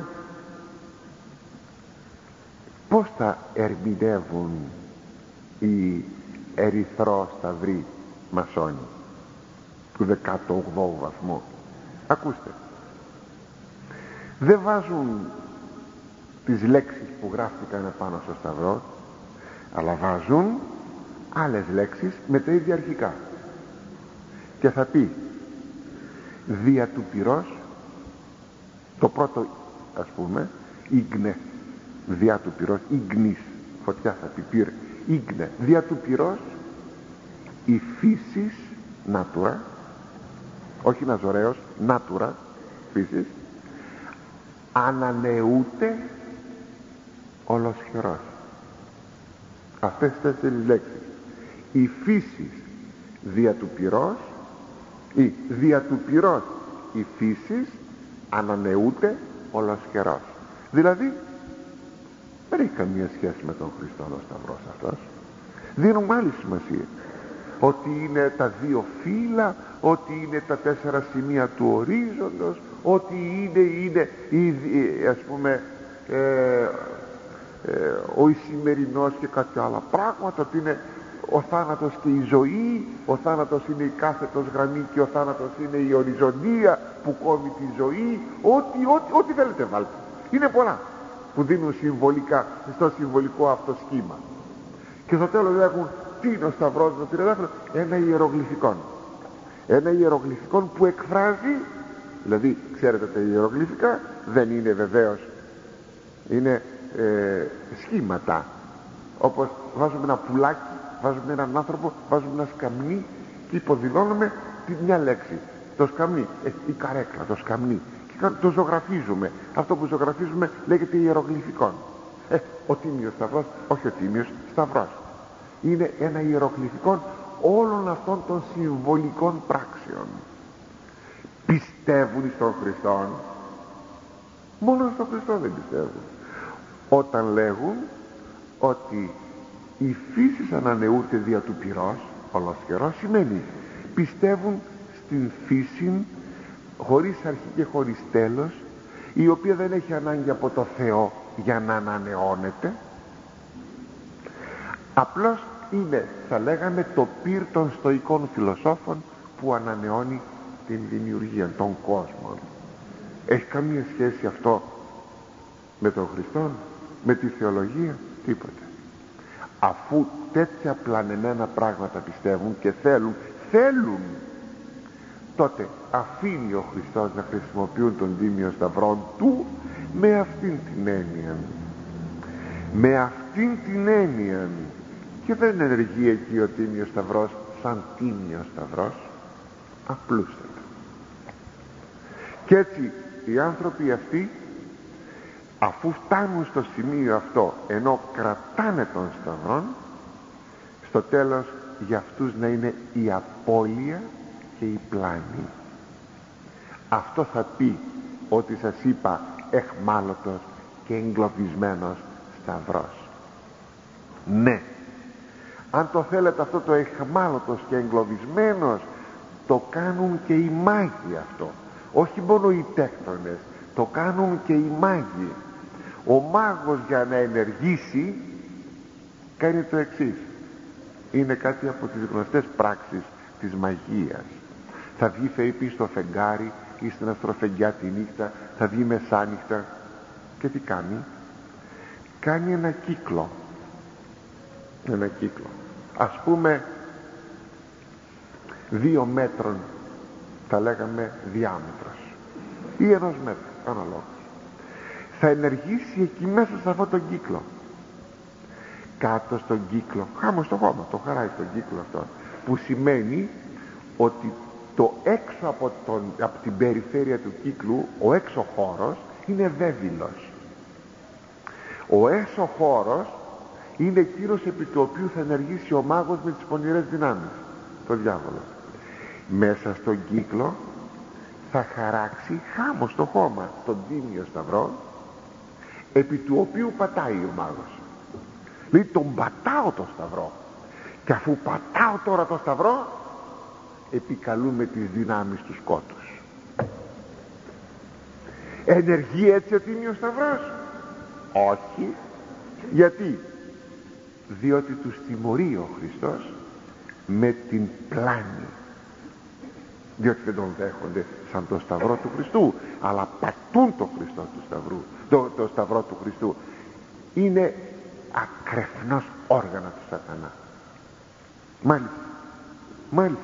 πώς τα ερμηνεύουν οι ερυθρόσταυροι μασόνοι του δέκατου όγδοου βαθμού? Ακούστε, δεν βάζουν τις λέξεις που γράφτηκαν πάνω στο σταυρό, αλλά βάζουν άλλες λέξεις με τα ίδια αρχικά, και θα πει δια του πυρός, το πρώτο ας πούμε ίγνε, δια του πυρός, ίγνης, φωτιά θα πει πυρ, ίγνε, δια του πυρός η φύσης νάτουρα, όχι Ναζωραίος, νάτουρα, φύσης, ανανεούται ολοσχερός. Αυτές τις τέσσερις λέξεις, η φύσης δια του πυρός, ή δια του πυρός η φύσης ανανεούται ολοσχερός. Δηλαδή δεν έχει καμία σχέση με τον Χριστό ο Σταυρός αυτός. Δίνουμε άλλη σημασία. ότι είναι τα δύο φύλλα, ότι είναι τα τέσσερα σημεία του ορίζοντος, ότι είναι, είναι ήδη, ας πούμε, ε, ε, ο Ισημερινός και κάτι άλλα πράγματα, ότι είναι ο θάνατος και η ζωή, ο θάνατος είναι η κάθετος γραμμή και ο θάνατος είναι η οριζοντία που κόβει τη ζωή, ό,τι, ό,τι, ό,τι θέλετε βάλτε. Είναι πολλά που δίνουν συμβολικά στο συμβολικό αυτό σχήμα. Και στο τέλος έχουν τι είναι ο σταυρός με το τριαντάφυλλο, ένα ιερογλυφικόν. Ένα ιερογλυφικόν που εκφράζει, δηλαδή ξέρετε τα ιερογλυφικά δεν είναι βεβαίως, είναι ε, σχήματα, όπως βάζουμε ένα πουλάκι, βάζουμε έναν άνθρωπο, βάζουμε ένα σκαμνί και υποδηλώνουμε τη μια λέξη, το σκαμνί, ε, η καρέκλα, το σκαμνί, και το ζωγραφίζουμε. Αυτό που ζωγραφίζουμε λέγεται ιερογλυφικόν. ε, ο Τίμιος Σταυρός, όχι ο Τίμιος Σταυρός, είναι ένα ιερογλυφικόν όλων αυτών των συμβολικών πράξεων. Πιστεύουν στον Χριστόν? Μόνο στον Χριστό δεν πιστεύουν. Όταν λέγουν ότι η φύση ανανεούται δια του πυρός ολοσχερός, σημαίνει πιστεύουν στην φύση χωρίς αρχή και χωρίς τέλος, η οποία δεν έχει ανάγκη από το Θεό για να ανανεώνεται. Απλώς είναι, θα λέγαμε, το πυρ των στοικών φιλοσόφων που ανανεώνει την δημιουργία των κόσμων. Έχει καμία σχέση αυτό με τον Χριστό, με τη θεολογία? Τίποτε. Αφού τέτοια πλανεμένα πράγματα πιστεύουν και θέλουν, θέλουν, τότε αφήνει ο Χριστός να χρησιμοποιούν τον Τίμιο Σταυρό του με αυτήν την έννοια. Με αυτήν την έννοια. Και δεν ενεργεί εκεί ο Τίμιος Σταυρός σαν Τίμιος Σταυρός, απλούστατα. Και έτσι οι άνθρωποι αυτοί, αφού φτάνουν στο σημείο αυτό, ενώ κρατάνε τον Σταυρόν, στο τέλος για αυτούς να είναι η απώλεια και η πλάνη. Αυτό θα πει ότι σας είπα εχμάλωτος και εγκλωβισμένος Σταυρός. Ναι, αν το θέλετε αυτό το εχμάλωτος και εγκλωβισμένος, το κάνουν και οι μάγοι αυτό. Όχι μόνο οι τέκτονες, το κάνουν και οι μάγοι. Ο μάγος για να ενεργήσει κάνει το εξής. Είναι κάτι από τις γνωστές πράξεις της μαγείας. Θα βγει φεϊπή στο φεγγάρι ή στην αστροφεγγιά τη νύχτα, θα βγει μεσάνυχτα και τι κάνει? Κάνει ένα κύκλο. Ένα κύκλο. Ας πούμε δύο μέτρων, θα λέγαμε, διάμετρος ή ενός μέτρου αναλόγως. Θα ενεργήσει εκεί μέσα σε αυτόν τον κύκλο. Κάτω στον κύκλο, χάμω στο χώμα, το χαράει στον κύκλο αυτό, που σημαίνει ότι το έξω από, τον, από την περιφέρεια του κύκλου, ο έξω χώρος είναι βέβυλος. Ο έσω χώρος είναι εκείνος επί του οποίου θα ενεργήσει ο μάγος με τις πονηρές δυνάμεις, το διάβολο. Μέσα στον κύκλο θα χαράξει χάμω στο χώμα τον Τίμιο Σταυρό, επί του οποίου πατάει ο μάγος. Λέει, τον πατάω το Σταυρό, και αφού πατάω τώρα το Σταυρό, επικαλούμε τις δυνάμεις του σκότους. Ενεργεί έτσι ο Τίμιος Σταυρός? Όχι. Γιατί? Διότι τους τιμωρεί ο Χριστός με την πλάνη. Διότι δεν τον δέχονται σαν το Σταυρό του Χριστού, αλλά πατούν το Χριστό του Σταυρού, το, το Σταυρό του Χριστού. Είναι ακρεφνός όργανα του σατανά. Μάλιστα, μάλιστα.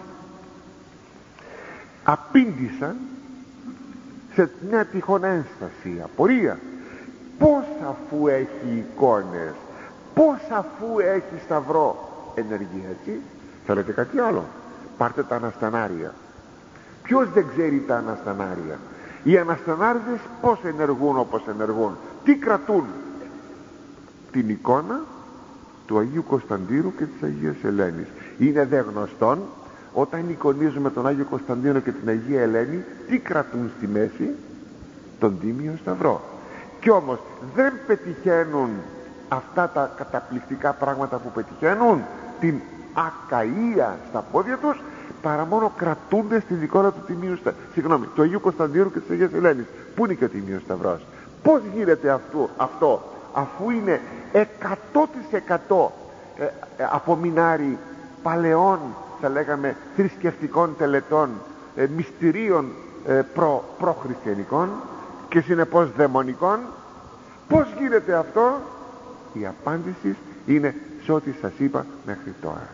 Απήντησαν σε μια τυχόν ένσταση, απορία. Πώς αφού έχει εικόνες, πώς αφού έχει Σταυρό, ενεργεί έτσι? Θέλετε κάτι άλλο? Πάρτε τα αναστανάρια. Ποιος δεν ξέρει τα αναστανάρια? Οι αναστανάριδες πώς ενεργούν όπως ενεργούν? Τι κρατούν? Την εικόνα του Αγίου Κωνσταντίνου και της Αγίας Ελένης. Είναι δε γνωστόν, όταν εικονίζουμε τον Άγιο Κωνσταντίνο και την Αγία Ελένη, τι κρατούν στη μέση? Τον Τίμιο Σταυρό. Κι όμως δεν πετυχαίνουν αυτά τα καταπληκτικά πράγματα που πετυχαίνουν την ακαΐα στα πόδια τους, παρά μόνο κρατούνται στην εικόνα του Τιμίου Σταυρού, συγγνώμη, του Αγίου Κωνσταντίνου και της Αγίας Ελένης. Πού είναι και ο Τιμίος Σταυρός? Πώς γίνεται αυτό, αυτό αφού είναι εκατό τοις εκατό ε, ε, απομεινάρι παλαιών, θα λέγαμε, θρησκευτικών τελετών, ε, μυστηρίων ε, προ, προχριστιανικών και συνεπώς δαιμονικών? Πώς γίνεται αυτό? Η απάντηση είναι σε ό,τι σας είπα μέχρι τώρα.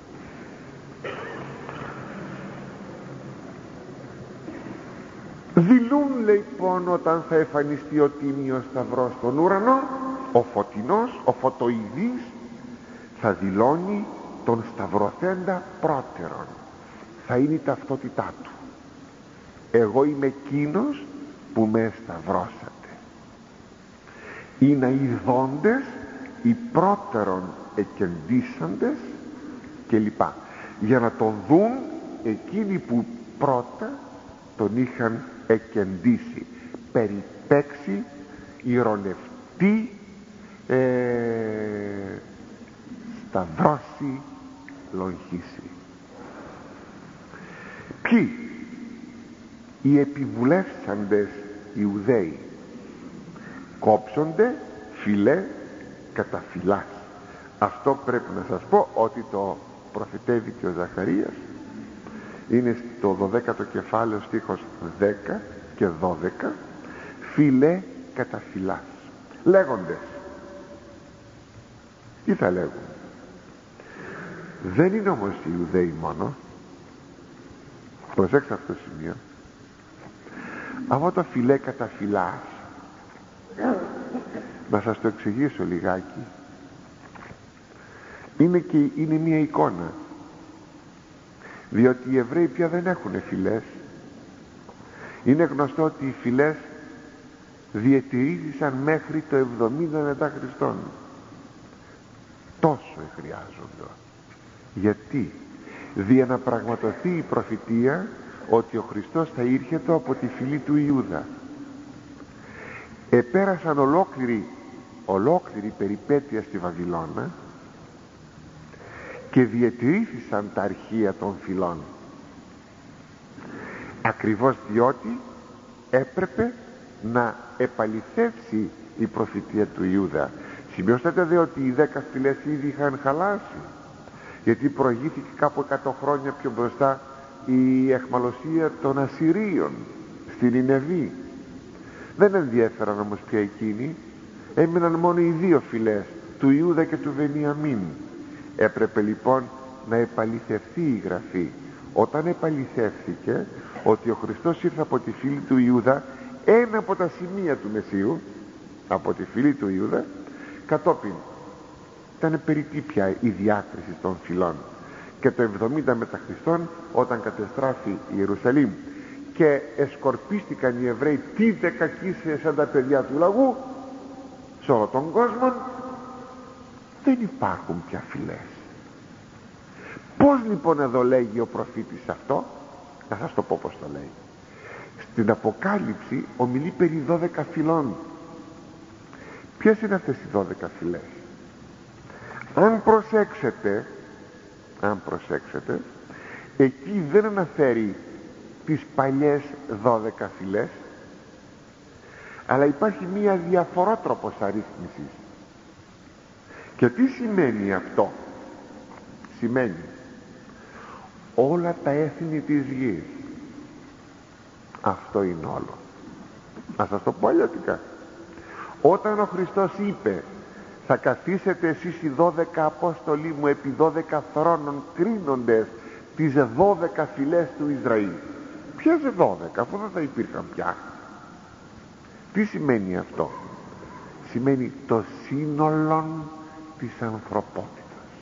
Δηλούν, λοιπόν, όταν θα εμφανιστεί ο Τίμιος Σταυρός στον ουρανό, ο φωτεινός, ο φωτοειδής θα δηλώνει τον σταυρωθέντα πρώτερον. Θα είναι η ταυτότητά του. Εγώ είμαι εκείνος που με σταυρώσατε. Είναι οι δόντες, οι πρώτερον εκεντήσαντες κλπ. Για να τον δουν εκείνοι που πρώτα τον είχαν εκεντήσει, περιπέξει, ηρωνευτεί, ε, σταυρώσει, λογίσει. Ποιοι? Οι επιβουλεύσαντες Ιουδαίοι. Κόψονται φιλέ κατά φυλάς. Αυτό πρέπει να σας πω ότι το προφητεύει και ο Ζαχαρίας. Είναι στο δωδέκατο κεφάλαιο στίχος δέκα και δώδεκα. Φιλέ κατά φυλάς. Λέγοντες. Τι θα λέγουν? Δεν είναι όμως οι Ιουδαίοι μόνο. Προσέξτε αυτό το σημείο. Αυτό το φιλέ κατά φυλάς, να σας το εξηγήσω λιγάκι. Είναι, και, είναι μια εικόνα. Διότι οι Εβραίοι πια δεν έχουν φυλές. Είναι γνωστό ότι οι φυλές διατηρήθησαν μέχρι το εβδομήντα μετά Χριστόν. Τόσο χρειάζονται. Γιατί? Δια να πραγματοθεί η προφητεία ότι ο Χριστός θα ήρχεται από τη φυλή του Ιούδα. Επέρασαν ολόκληρη ολόκληρη περιπέτεια στη Βαβυλώνα και διατηρήθησαν τα αρχεία των φυλών, ακριβώς διότι έπρεπε να επαληθεύσει η προφητεία του Ιούδα. Σημειώσατε δε ότι οι δέκα φυλές ήδη είχαν χαλάσει, γιατί προηγήθηκε κάπου εκατό χρόνια πιο μπροστά η αιχμαλωσία των Ασσυρίων στην Νινεβή. Δεν ενδιέφεραν όμως πια εκείνοι. Έμειναν μόνο οι δύο φυλές του Ιούδα και του Βενιαμίν. Έπρεπε λοιπόν να επαληθευτεί η Γραφή. Όταν επαληθεύθηκε ότι ο Χριστός ήρθε από τη φυλή του Ιούδα, ένα από τα σημεία του Μεσσίου, από τη φυλή του Ιούδα, κατόπιν ήταν περιττή πια η διάκριση των φυλών. Και το εβδομήντα μετά Χριστόν, όταν κατεστράφη η Ιερουσαλήμ και εσκορπίστηκαν οι Εβραίοι τι δεκακίσιες σαν τα παιδιά του λαγού σε όλο τον κόσμο, δεν υπάρχουν πια φυλές. Πώς λοιπόν εδώ λέγει ο προφήτης αυτό? Να σας το πω πως το λέει. Στην Αποκάλυψη ομιλεί περί δώδεκα φυλών. Ποιες είναι αυτές οι δώδεκα φυλές? Αν προσέξετε, αν προσέξετε, εκεί δεν αναφέρει τις παλιές δώδεκα φυλές, αλλά υπάρχει μία διαφορά τρόπος αρρύθμισης. Και τι σημαίνει αυτό? Σημαίνει όλα τα έθνη της γης. Αυτό είναι όλο. Να σας το πω αλλιώτικα. Όταν ο Χριστός είπε θα καθίσετε εσείς οι δώδεκα Απόστολοι μου επί δώδεκα θρόνων κρίνοντες τις δώδεκα φυλές του Ισραήλ, ποιες δώδεκα, αφού δεν θα υπήρχαν πια? Τι σημαίνει αυτό? Σημαίνει το σύνολο της ανθρωπότητας.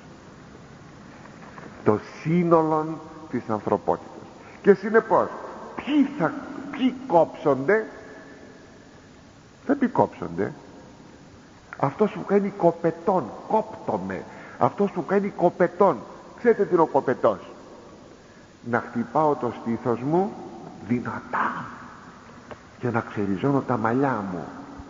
Το σύνολο της ανθρωπότητας. Και συνεπώς ποιοι θα ποιοι κόψονται? Δεν ποιοι κόψονται. Αυτός που κάνει κοπετών, κόπτομαι. Αυτός που κάνει κοπετών. Ξέρετε τι είναι ο κοπετός? Να χτυπάω το στήθος μου δυνατά και να ξεριζώνω τα μαλλιά μου.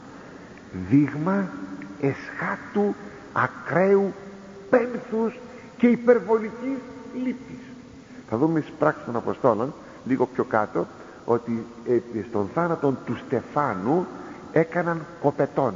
Δείγμα εσχάτου, ακραίου πένθους και υπερβολικής λύπης. Θα δούμε στις πράξεις των Αποστόλων λίγο πιο κάτω ότι ε, στον θάνατο του Στεφάνου έκαναν κοπετών.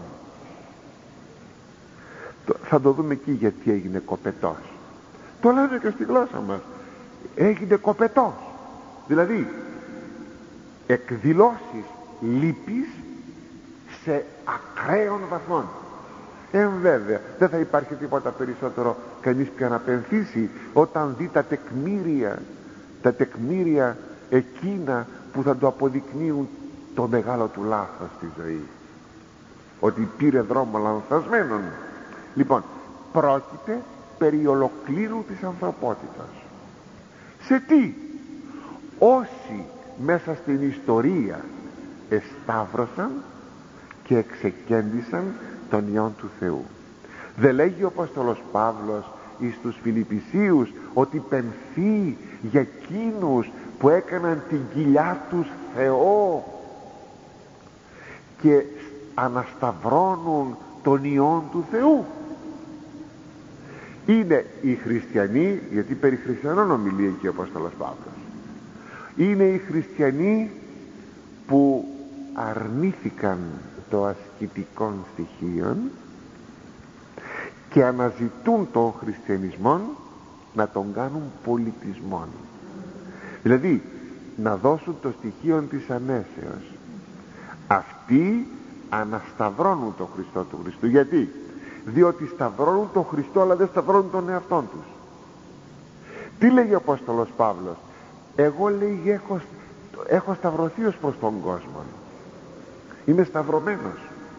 Θα το δούμε εκεί γιατί έγινε κοπετός. Το λέμε και στη γλώσσα μας, έγινε κοπετός, δηλαδή εκδηλώσεις λύπης σε ακραίων βαθμών. Ε, βέβαια, δεν θα υπάρχει τίποτα περισσότερο κανείς πια να πενθήσει όταν δει τα τεκμήρια, τα τεκμήρια εκείνα που θα το αποδεικνύουν το μεγάλο του λάθος στη ζωή, ότι πήρε δρόμο λανθασμένον. Λοιπόν, πρόκειται περί ολοκλήρου της ανθρωπότητας. Σε τι? Όσοι μέσα στην ιστορία εσταύρωσαν και εξεκέντησαν τον Υιόν του Θεού. Δεν λέγει ο Απόστολος Παύλος εις τους Φιλιππισίους ότι πενθεί για εκείνους που έκαναν την κοιλιά τους Θεό και ανασταυρώνουν τον Υιόν του Θεού? Είναι οι χριστιανοί, γιατί περί χριστιανών ομιλεί εκεί ο Απόστολος Παύλος, είναι οι χριστιανοί που αρνήθηκαν το ασκητικών στοιχείων και αναζητούν τον χριστιανισμό να τον κάνουν πολιτισμόν, δηλαδή να δώσουν το στοιχείο της ανέσεως. Αυτοί ανασταυρώνουν τον Χριστό του Χριστού. Γιατί? Διότι σταυρώνουν τον Χριστό αλλά δεν σταυρώνουν τον εαυτόν τους. Τι λέγει ο Απόστολος Παύλος? Εγώ, λέει, έχω, έχω σταυρωθεί ως προς τον κόσμο, είμαι σταυρωμένος.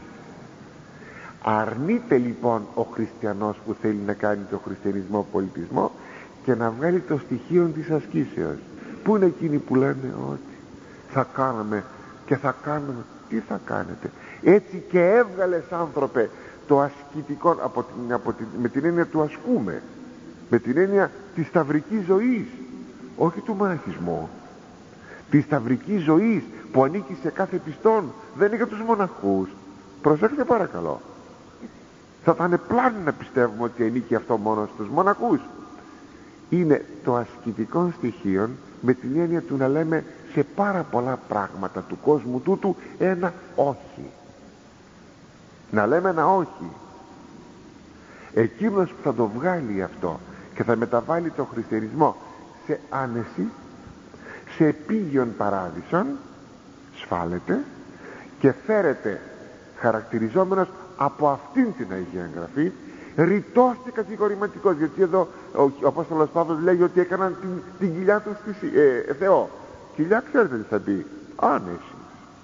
Αρνείται λοιπόν ο χριστιανός που θέλει να κάνει το χριστιανισμό πολιτισμό και να βγάλει το στοιχείο της ασκήσεως. Πού είναι εκείνοι που λένε ότι θα κάνουμε και θα κάνουμε? Τι θα κάνετε? Έτσι και έβγαλες, άνθρωπε, το ασκητικό από την, από την, με την έννοια του ασκούμε, με την έννοια της σταυρικής ζωής, όχι του μοναχισμού, της σταυρικής ζωής που ανήκει σε κάθε πιστόν. Δεν είναι για τους μοναχούς. Προσέξτε παρακαλώ, θα ήταν πλάνη να πιστεύουμε ότι ανήκει αυτό μόνο στους μοναχούς. Είναι το ασκητικό στοιχείο με την έννοια του να λέμε σε πάρα πολλά πράγματα του κόσμου τούτου ένα όχι. Να λέμε ένα όχι. Εκείνος που θα το βγάλει αυτό και θα μεταβάλει το χριστιανισμό σε άνεση, σε επίγειον παράδεισον, σφάλεται και φέρεται χαρακτηριζόμενος από αυτήν την Αγία Γραφή ρητός και κατηγορηματικός. Γιατί εδώ ο, ο Απόστολος Παύλος λέει ότι έκαναν την, την κοιλιά τους στη, ε, Θεό. Κοιλιά ξέρετε τι θα πει? Άνεση.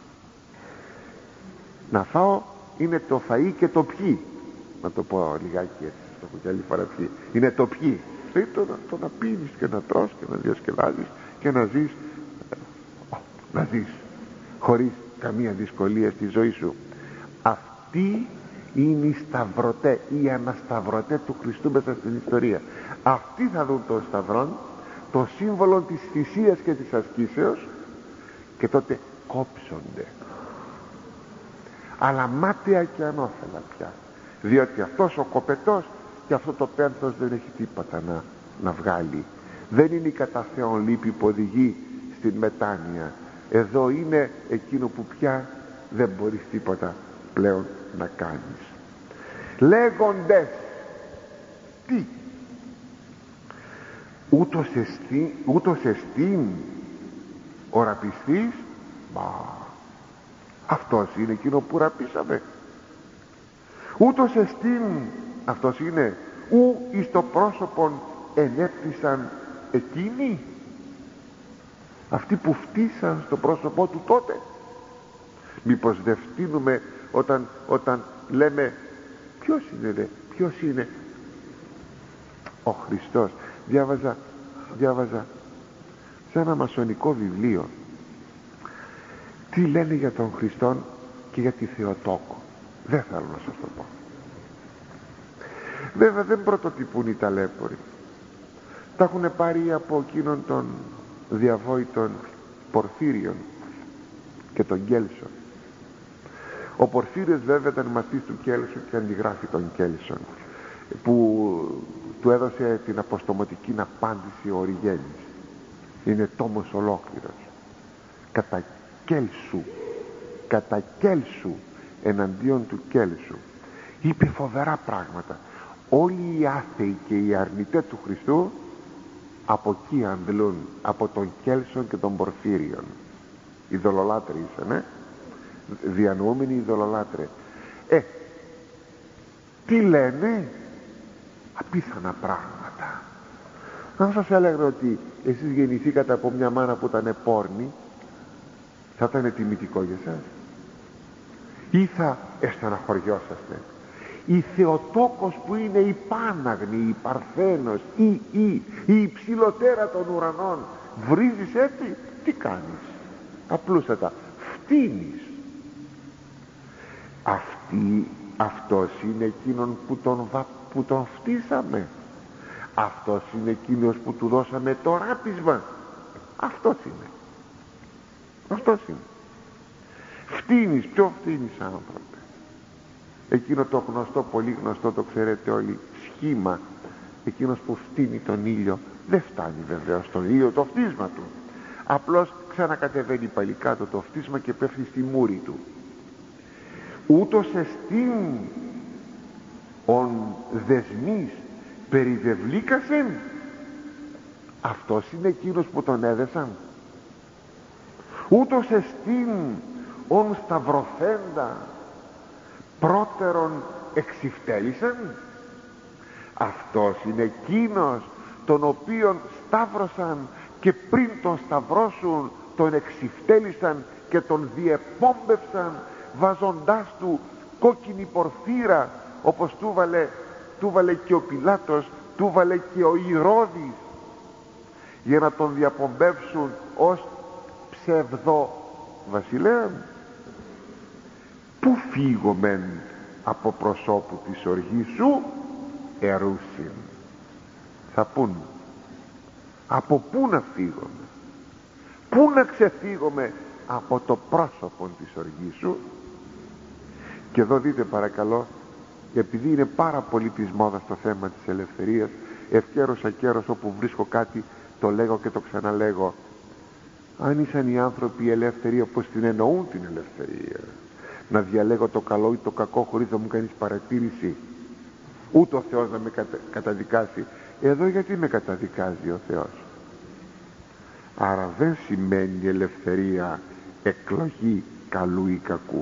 Να φάω είναι το φαΐ και το πιει, να το πω λιγάκι έτσι, το έχω και άλλη φορά πιει. Είναι το πιει, δηλαδή το, το να πίνεις και να τρως και να διασκεδάζεις και να ζεις, να ζεις χωρίς καμία δυσκολία στη ζωή σου. Αυτοί είναι οι σταυρωτέ, οι ανασταυρωτέ του Χριστού μέσα στην ιστορία. Αυτοί θα δουν τον σταυρόν, το σύμβολο της θυσίας και της ασκήσεως, και τότε κόψονται, αλλά μάταια και ανώφελα πια, διότι αυτός ο κοπετός και αυτό το πένθος δεν έχει τίποτα να, να βγάλει. Δεν είναι η κατά Θεόν λύπη που οδηγεί στην μετάνοια. Εδώ είναι εκείνο που πια δεν μπορείς τίποτα πλέον να κάνεις. Λέγοντες τι? Ούτως εστίν, ούτως εστίν ο ραπιστής. Μα αυτός είναι εκείνο που ραπίσαμε. Ούτως εστίν, αυτός είναι ου εις το πρόσωπον ενέπτυσαν εκείνοι, αυτοί που φτύσαν στο πρόσωπό του τότε. Μήπως δεν φτύνουμε όταν, όταν λέμε ποιος είναι δε, ποιος είναι ο Χριστός? Διάβαζα, διάβαζα σε ένα μασονικό βιβλίο τι λένε για τον Χριστόν και για τη Θεοτόκο. Δεν θέλω να σας το πω. Βέβαια δεν πρωτοτυπούν οι ταλέποροι. Τα έχουν πάρει από εκείνον τον διαβόητον Πορφύριον και τον Κέλσον. Ο Πορφύριος βέβαια ήταν μαθής του Κέλσον και αντιγράφει τον Κέλσον. που του έδωσε την αποστομωτική απάντηση ο Οριγένης. Είναι τόμος ολόκληρος. Κατακέλσου, κατακέλσου εναντίον του Κέλσου. Είπε φοβερά πράγματα. Όλοι οι άθεοι και οι αρνητές του Χριστού από εκεί αντλούν, από τον Κέλσον και τον Πορφύριον. Ειδωλολάτροι ήσανε, διανοούμενοι ειδωλολάτροι. Ε, τι λένε? Απίθανα πράγματα. Αν σας έλεγα ότι εσείς γεννηθήκατε από μια μάνα που ήταν πόρνη, θα ήταν τιμητικό για εσάς? Ή θα αισθαναχωριόσαστε? Η Θεοτόκος που είναι η Πάναγνη, η Παρθένος, η, η, η υψηλοτέρα των ουρανών, βρίζεις έτσι? Τι κάνεις? Απλούστατα φτύνεις. Αυτή, αυτός είναι εκείνον που τον, βα, που τον φτύσαμε. Αυτός είναι εκείνος που του δώσαμε το ράπισμα. Αυτός είναι. Αυτός είναι. Φτύνεις. Ποιο φτύνεις, άνθρωπε? Εκείνο το γνωστό, πολύ γνωστό, το ξέρετε όλοι, σχήμα, εκείνος που φτύνει τον ήλιο. Δεν φτάνει βεβαίως στον ήλιο το φτύσμα του, απλώς ξανακατεβαίνει πάλι κάτω το φτύσμα και πέφτει στη μούρη του. Ούτως εστίν ον δεσμής περιβευλίκασεν. Αυτός είναι εκείνος που τον έδεσαν. Ούτως εστίν ον σταυρωθέντα πρώτερον εξυφτέλησαν. Αυτός είναι εκείνος τον οποίον σταύρωσαν και πριν τον σταυρώσουν τον εξυφτέλησαν και τον διεπόμπευσαν, βάζοντάς του κόκκινη πορφύρα, όπως του βάλε, του βάλε και ο Πιλάτος, του βάλε και ο Ηρώδης, για να τον διαπομπεύσουν ως ψευδό βασιλέα. Πού φύγομεν από προσώπου της οργής σου? Ερούσιν. Θα πούν, από πού να φύγουμε? Πού να ξεφύγουμε από το πρόσωπο της οργής σου? Και εδώ δείτε παρακαλώ, επειδή είναι πάρα πολύ της μόδας το θέμα της ελευθερίας, ευκαίρος ακέρος όπου βρίσκω κάτι το λέγω και το ξαναλέγω. Αν ήσαν οι άνθρωποι ελεύθεροι όπως την εννοούν την ελευθερία, να διαλέγω το καλό ή το κακό χωρίς να μου κάνεις παρατήρηση, ούτε ο Θεός να με κατα... καταδικάσει. Εδώ γιατί με καταδικάζει ο Θεός? Άρα δεν σημαίνει ελευθερία εκλογή καλού ή κακού.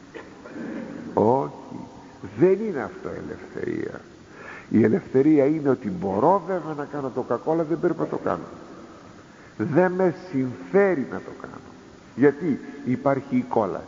Όχι, δεν είναι αυτό ελευθερία. Η ελευθερία είναι ότι μπορώ βέβαια να κάνω το κακό, αλλά δεν πρέπει να το κάνω. Δεν με συμφέρει να το κάνω. Γιατί υπάρχει η κόλαση.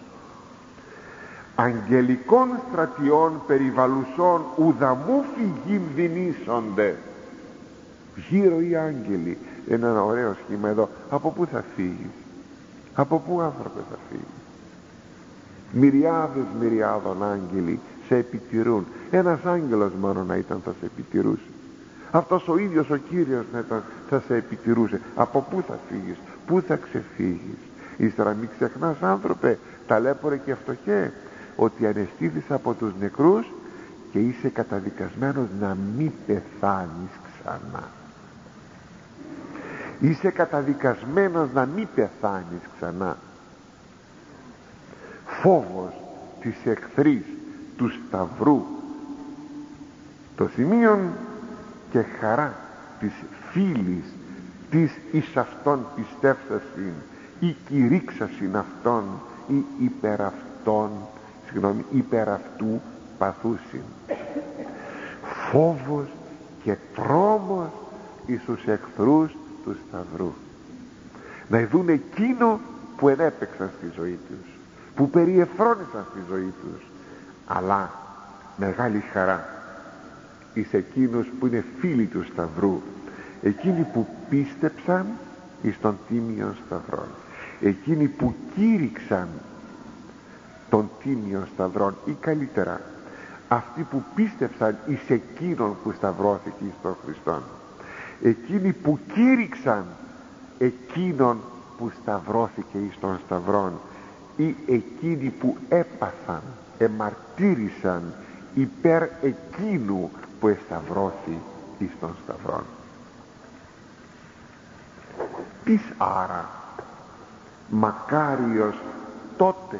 Αγγελικών στρατιών περιβαλλουσών ουδαμού φυγήν δινήσονται. Γύρω οι άγγελοι. Ένα ωραίο σχήμα εδώ. Από πού θα φύγεις? Από πού, άνθρωπε, θα φύγεις? Μυριάδες μυριάδων άγγελοι σε επιτηρούν. Ένας άγγελος μόνο να ήταν θα σε επιτηρούσε. Αυτός ο ίδιος ο Κύριος να ήταν, θα σε επιτηρούσε. Από πού θα φύγεις? Πού θα ξεφύγεις? Ύστερα μην ξεχνάς, άνθρωπε, ταλέπορε και φτωχέ, ότι ανεστήθης από τους νεκρούς και είσαι καταδικασμένος να μην πεθάνεις ξανά. Είσαι καταδικασμένος να μην πεθάνεις ξανά. Φόβος της εχθρής του σταυρού το σημείον και χαρά της φίλης της εις αυτόν πιστεύσασιν ή κηρύξασιν αυτόν ή υπερ αυτόν, συγγνώμη, υπερ αυτού παθούσιν. Φόβος και τρόμος εις τους εχθρούς του σταυρού, να ειδούν εκείνο που ενέπαιξαν στη ζωή τους, που περιεφρόνησαν στη ζωή τους, αλλά μεγάλη χαρά εις εκείνους που είναι φίλοι του σταυρού, εκείνοι που πίστεψαν εις τον τίμιον σταυρόν, εκείνοι που κήρυξαν τον τίμιον σταυρόν, ή καλύτερα αυτοί που πίστεψαν εις εκείνον που σταυρώθηκε εις τον Χριστόν, εκείνοι που κήρυξαν εκείνον που σταυρώθηκε εις τον σταυρόν, ή εκείνοι που έπαθαν, εμαρτύρησαν υπέρ εκείνου που εσταυρώθη εις των σταυρών. Τις άρα μακάριος τότε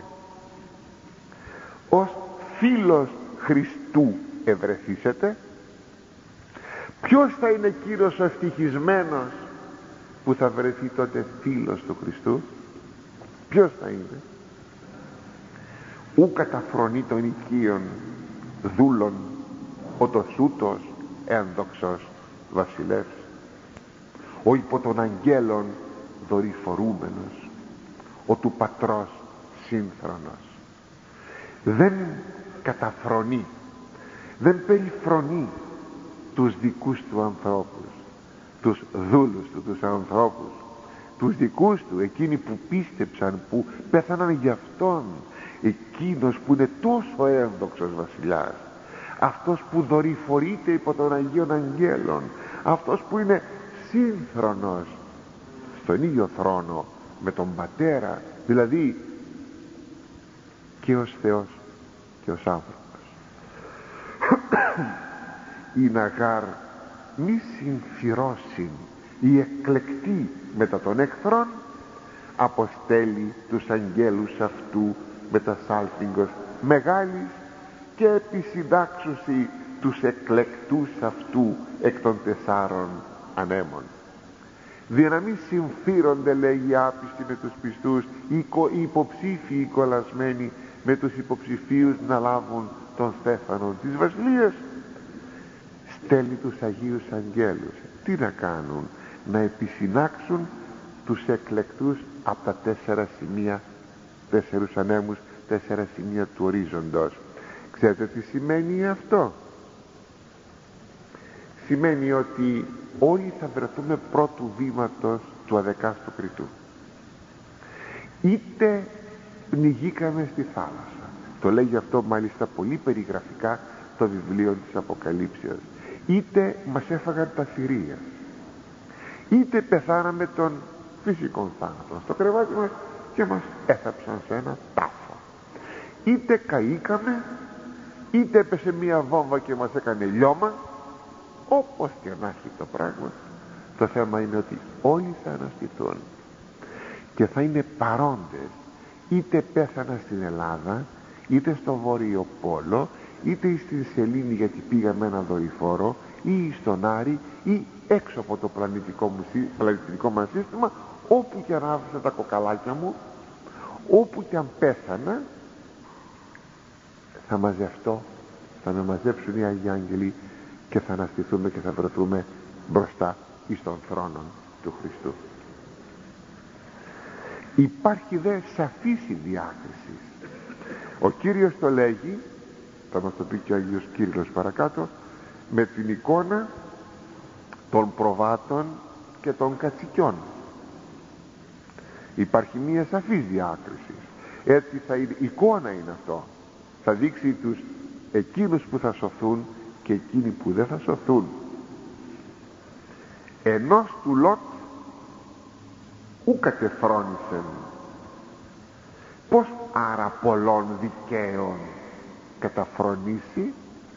ως φίλος Χριστού ευρεθήσετε. Ποιος θα είναι εκείνος ο ευτυχισμένος που θα βρεθεί τότε φίλος του Χριστού? Ποιος θα είναι? Ου καταφρονεί των οικείων δούλων ο το σούτος ένδοξος βασιλεύς, ο υπό των αγγέλων δορυφορούμενος, ο του πατρός σύνθρονος. Δεν καταφρονεί, δεν περιφρονεί τους δικούς του ανθρώπους, τους δούλους του, τους ανθρώπους, τους δικούς του, εκείνοι που πίστεψαν, που πέθαναν για αυτόν, εκείνος που είναι τόσο ένδοξος βασιλιάς, αυτός που δορυφορείται υπό των Αγίων Αγγέλων, αυτός που είναι σύνθρονος στον ίδιο θρόνο με τον Πατέρα, δηλαδή και ως Θεός και ως άνθρωπος. Η ναγάρ μη συμφυρώσιν η εκλεκτή μετά των εχθρών, αποστέλει τους αγγέλους αυτού με τα σάλπιγγος μεγάλης και επισυντάξουσι τους εκλεκτούς αυτού εκ των τεσσάρων ανέμων. Δια να μην συμφύρονται, λέγει, οι άπιστοι με τους πιστούς, οι υποψήφιοι, οι κολλασμένοι με τους υποψηφίους να λάβουν τον στέφανο της βασιλείας, στέλνει τους Αγίους Αγγέλους. Τι να κάνουν? Να επισυνάξουν τους εκλεκτούς από τα τέσσερα σημεία, τέσσερους ανέμους, τέσσερα σημεία του ορίζοντος. Ξέρετε τι σημαίνει αυτό? Σημαίνει ότι όλοι θα βρεθούμε πρώτου βήματος του αδεκάστου Κριτού. Είτε πνιγήκαμε στη θάλασσα, το λέγει αυτό μάλιστα πολύ περιγραφικά το βιβλίο της Αποκαλύψεως, είτε μας έφαγαν τα θηρία, είτε πεθάναμε τον φυσικών θάνατων στο κρεβάτι μας και μας έθαψαν σε ένα τάφο, είτε καήκαμε, είτε έπεσε μία βόμβα και μας έκανε λιώμα. Όπως και να έχει το πράγμα, το θέμα είναι ότι όλοι θα αναστηθούν και θα είναι παρόντες, είτε πέθανα στην Ελλάδα, είτε στο Βόρειο Πόλο, είτε στην Σελήνη γιατί πήγαμε ένα δορυφόρο, ή στον Άρη, ή έξω από το πλανητικό, μου, πλανητικό μας σύστημα, όπου και αν άφησα τα κοκαλάκια μου, όπου και αν πέθανα, θα μαζευτώ, θα με μαζέψουν οι Άγιοι Άγγελοι και θα αναστηθούμε και θα βρεθούμε μπροστά εις τον θρόνο του Χριστού. Υπάρχει δε σαφής η διάκριση. Ο Κύριος το λέγει, θα μας το πει και ο Άγιος Κύριλλος παρακάτω, με την εικόνα των προβάτων και των κατσικιών. Υπάρχει μία σαφής διάκριση. Έτσι θα είναι, εικόνα είναι αυτό, θα δείξει τους εκείνους που θα σωθούν και εκείνοι που δεν θα σωθούν. Ενός του Λότ ου κατεφρόνησεν, πως άρα πολλών δικαίων καταφρονήσει?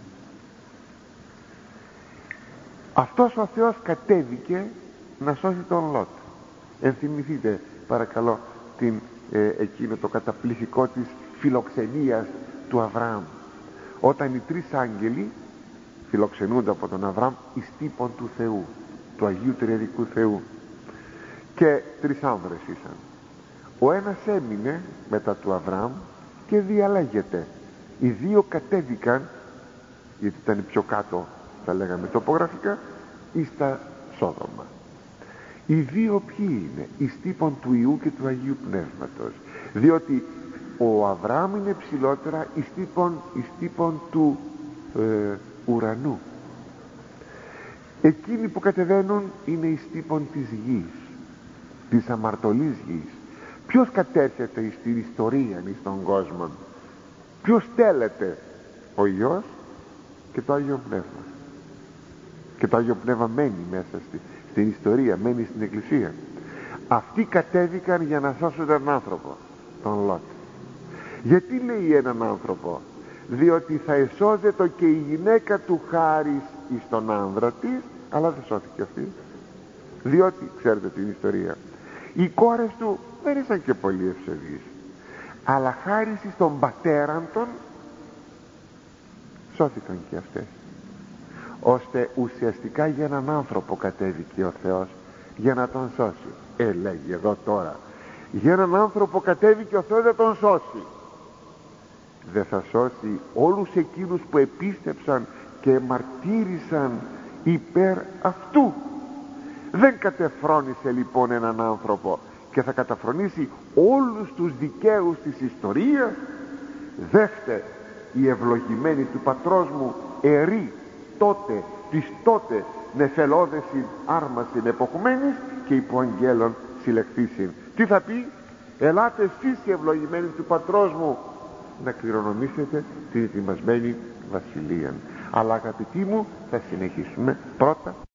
Αυτός ο Θεός κατέβηκε να σώσει τον Λότ. Ενθυμηθείτε παρακαλώ την, ε, εκείνο το καταπληκτικό της φιλοξενίας του Αβραάμ, όταν οι τρεις άγγελοι φιλοξενούνται από τον Αβραάμ εις τύπον του Θεού, του Αγίου Τριαδικού Θεού, και τρεις άνδρες ήσαν. Ο ένας έμεινε μετά του Αβραάμ και διαλέγεται. Οι δύο κατέβηκαν, γιατί ήταν πιο κάτω θα λέγαμε τοπογραφικά, εις τα Σόδομα. Οι δύο ποιοι είναι? Εις τύπον του Ιού και του Αγίου Πνεύματος, διότι ο Αβραάμ είναι ψηλότερα εις τύπον, εις τύπον του ε, ουρανού. Εκείνοι που κατεβαίνουν είναι εις τύπον της γης, της αμαρτωλής γης. Ποιος κατέρχεται εις την ιστορία, εις τον κόσμο? Ποιος τέλεται? Ο Υιός και το Άγιο Πνεύμα. Και το Άγιο Πνεύμα μένει μέσα στη, στην ιστορία, μένει στην Εκκλησία. Αυτοί κατέβηκαν για να σώσουν έναν άνθρωπο, τον Λότ. Γιατί λέει έναν άνθρωπο? διότι θα εσώζεται και η γυναίκα του χάρις εις τον άνδρα της, αλλά δεν σώθηκε αυτή, διότι ξέρετε την ιστορία, οι κόρες του δεν ήσαν και πολύ ευσεβείς, αλλά χάρις εις τον πατέραν των σώθηκαν και αυτές, ώστε ουσιαστικά για έναν άνθρωπο κατέβηκε ο Θεός για να τον σώσει. Ε, λέγει εδώ τώρα, για έναν άνθρωπο κατέβηκε ο Θεός να τον σώσει. Δεν θα σώσει όλους εκείνους που επίστεψαν και μαρτύρησαν υπέρ αυτού? Δεν κατεφρόνησε λοιπόν έναν άνθρωπο και θα καταφρονήσει όλους τους δικαίους της ιστορίας? Δέχτε, η ευλογημένη του πατρός μου ερεί τότε της τότε νεφελώδεσιν άρμασιν εποχουμένης και υπό αγγέλων συλλεχθήσιν. Τι θα πει? Ελάτε εσείς οι ευλογημένοι του πατρός μου να κληρονομήσετε την ετοιμασμένη βασιλεία. Αλλά αγαπητοί μου, θα συνεχίσουμε πρώτα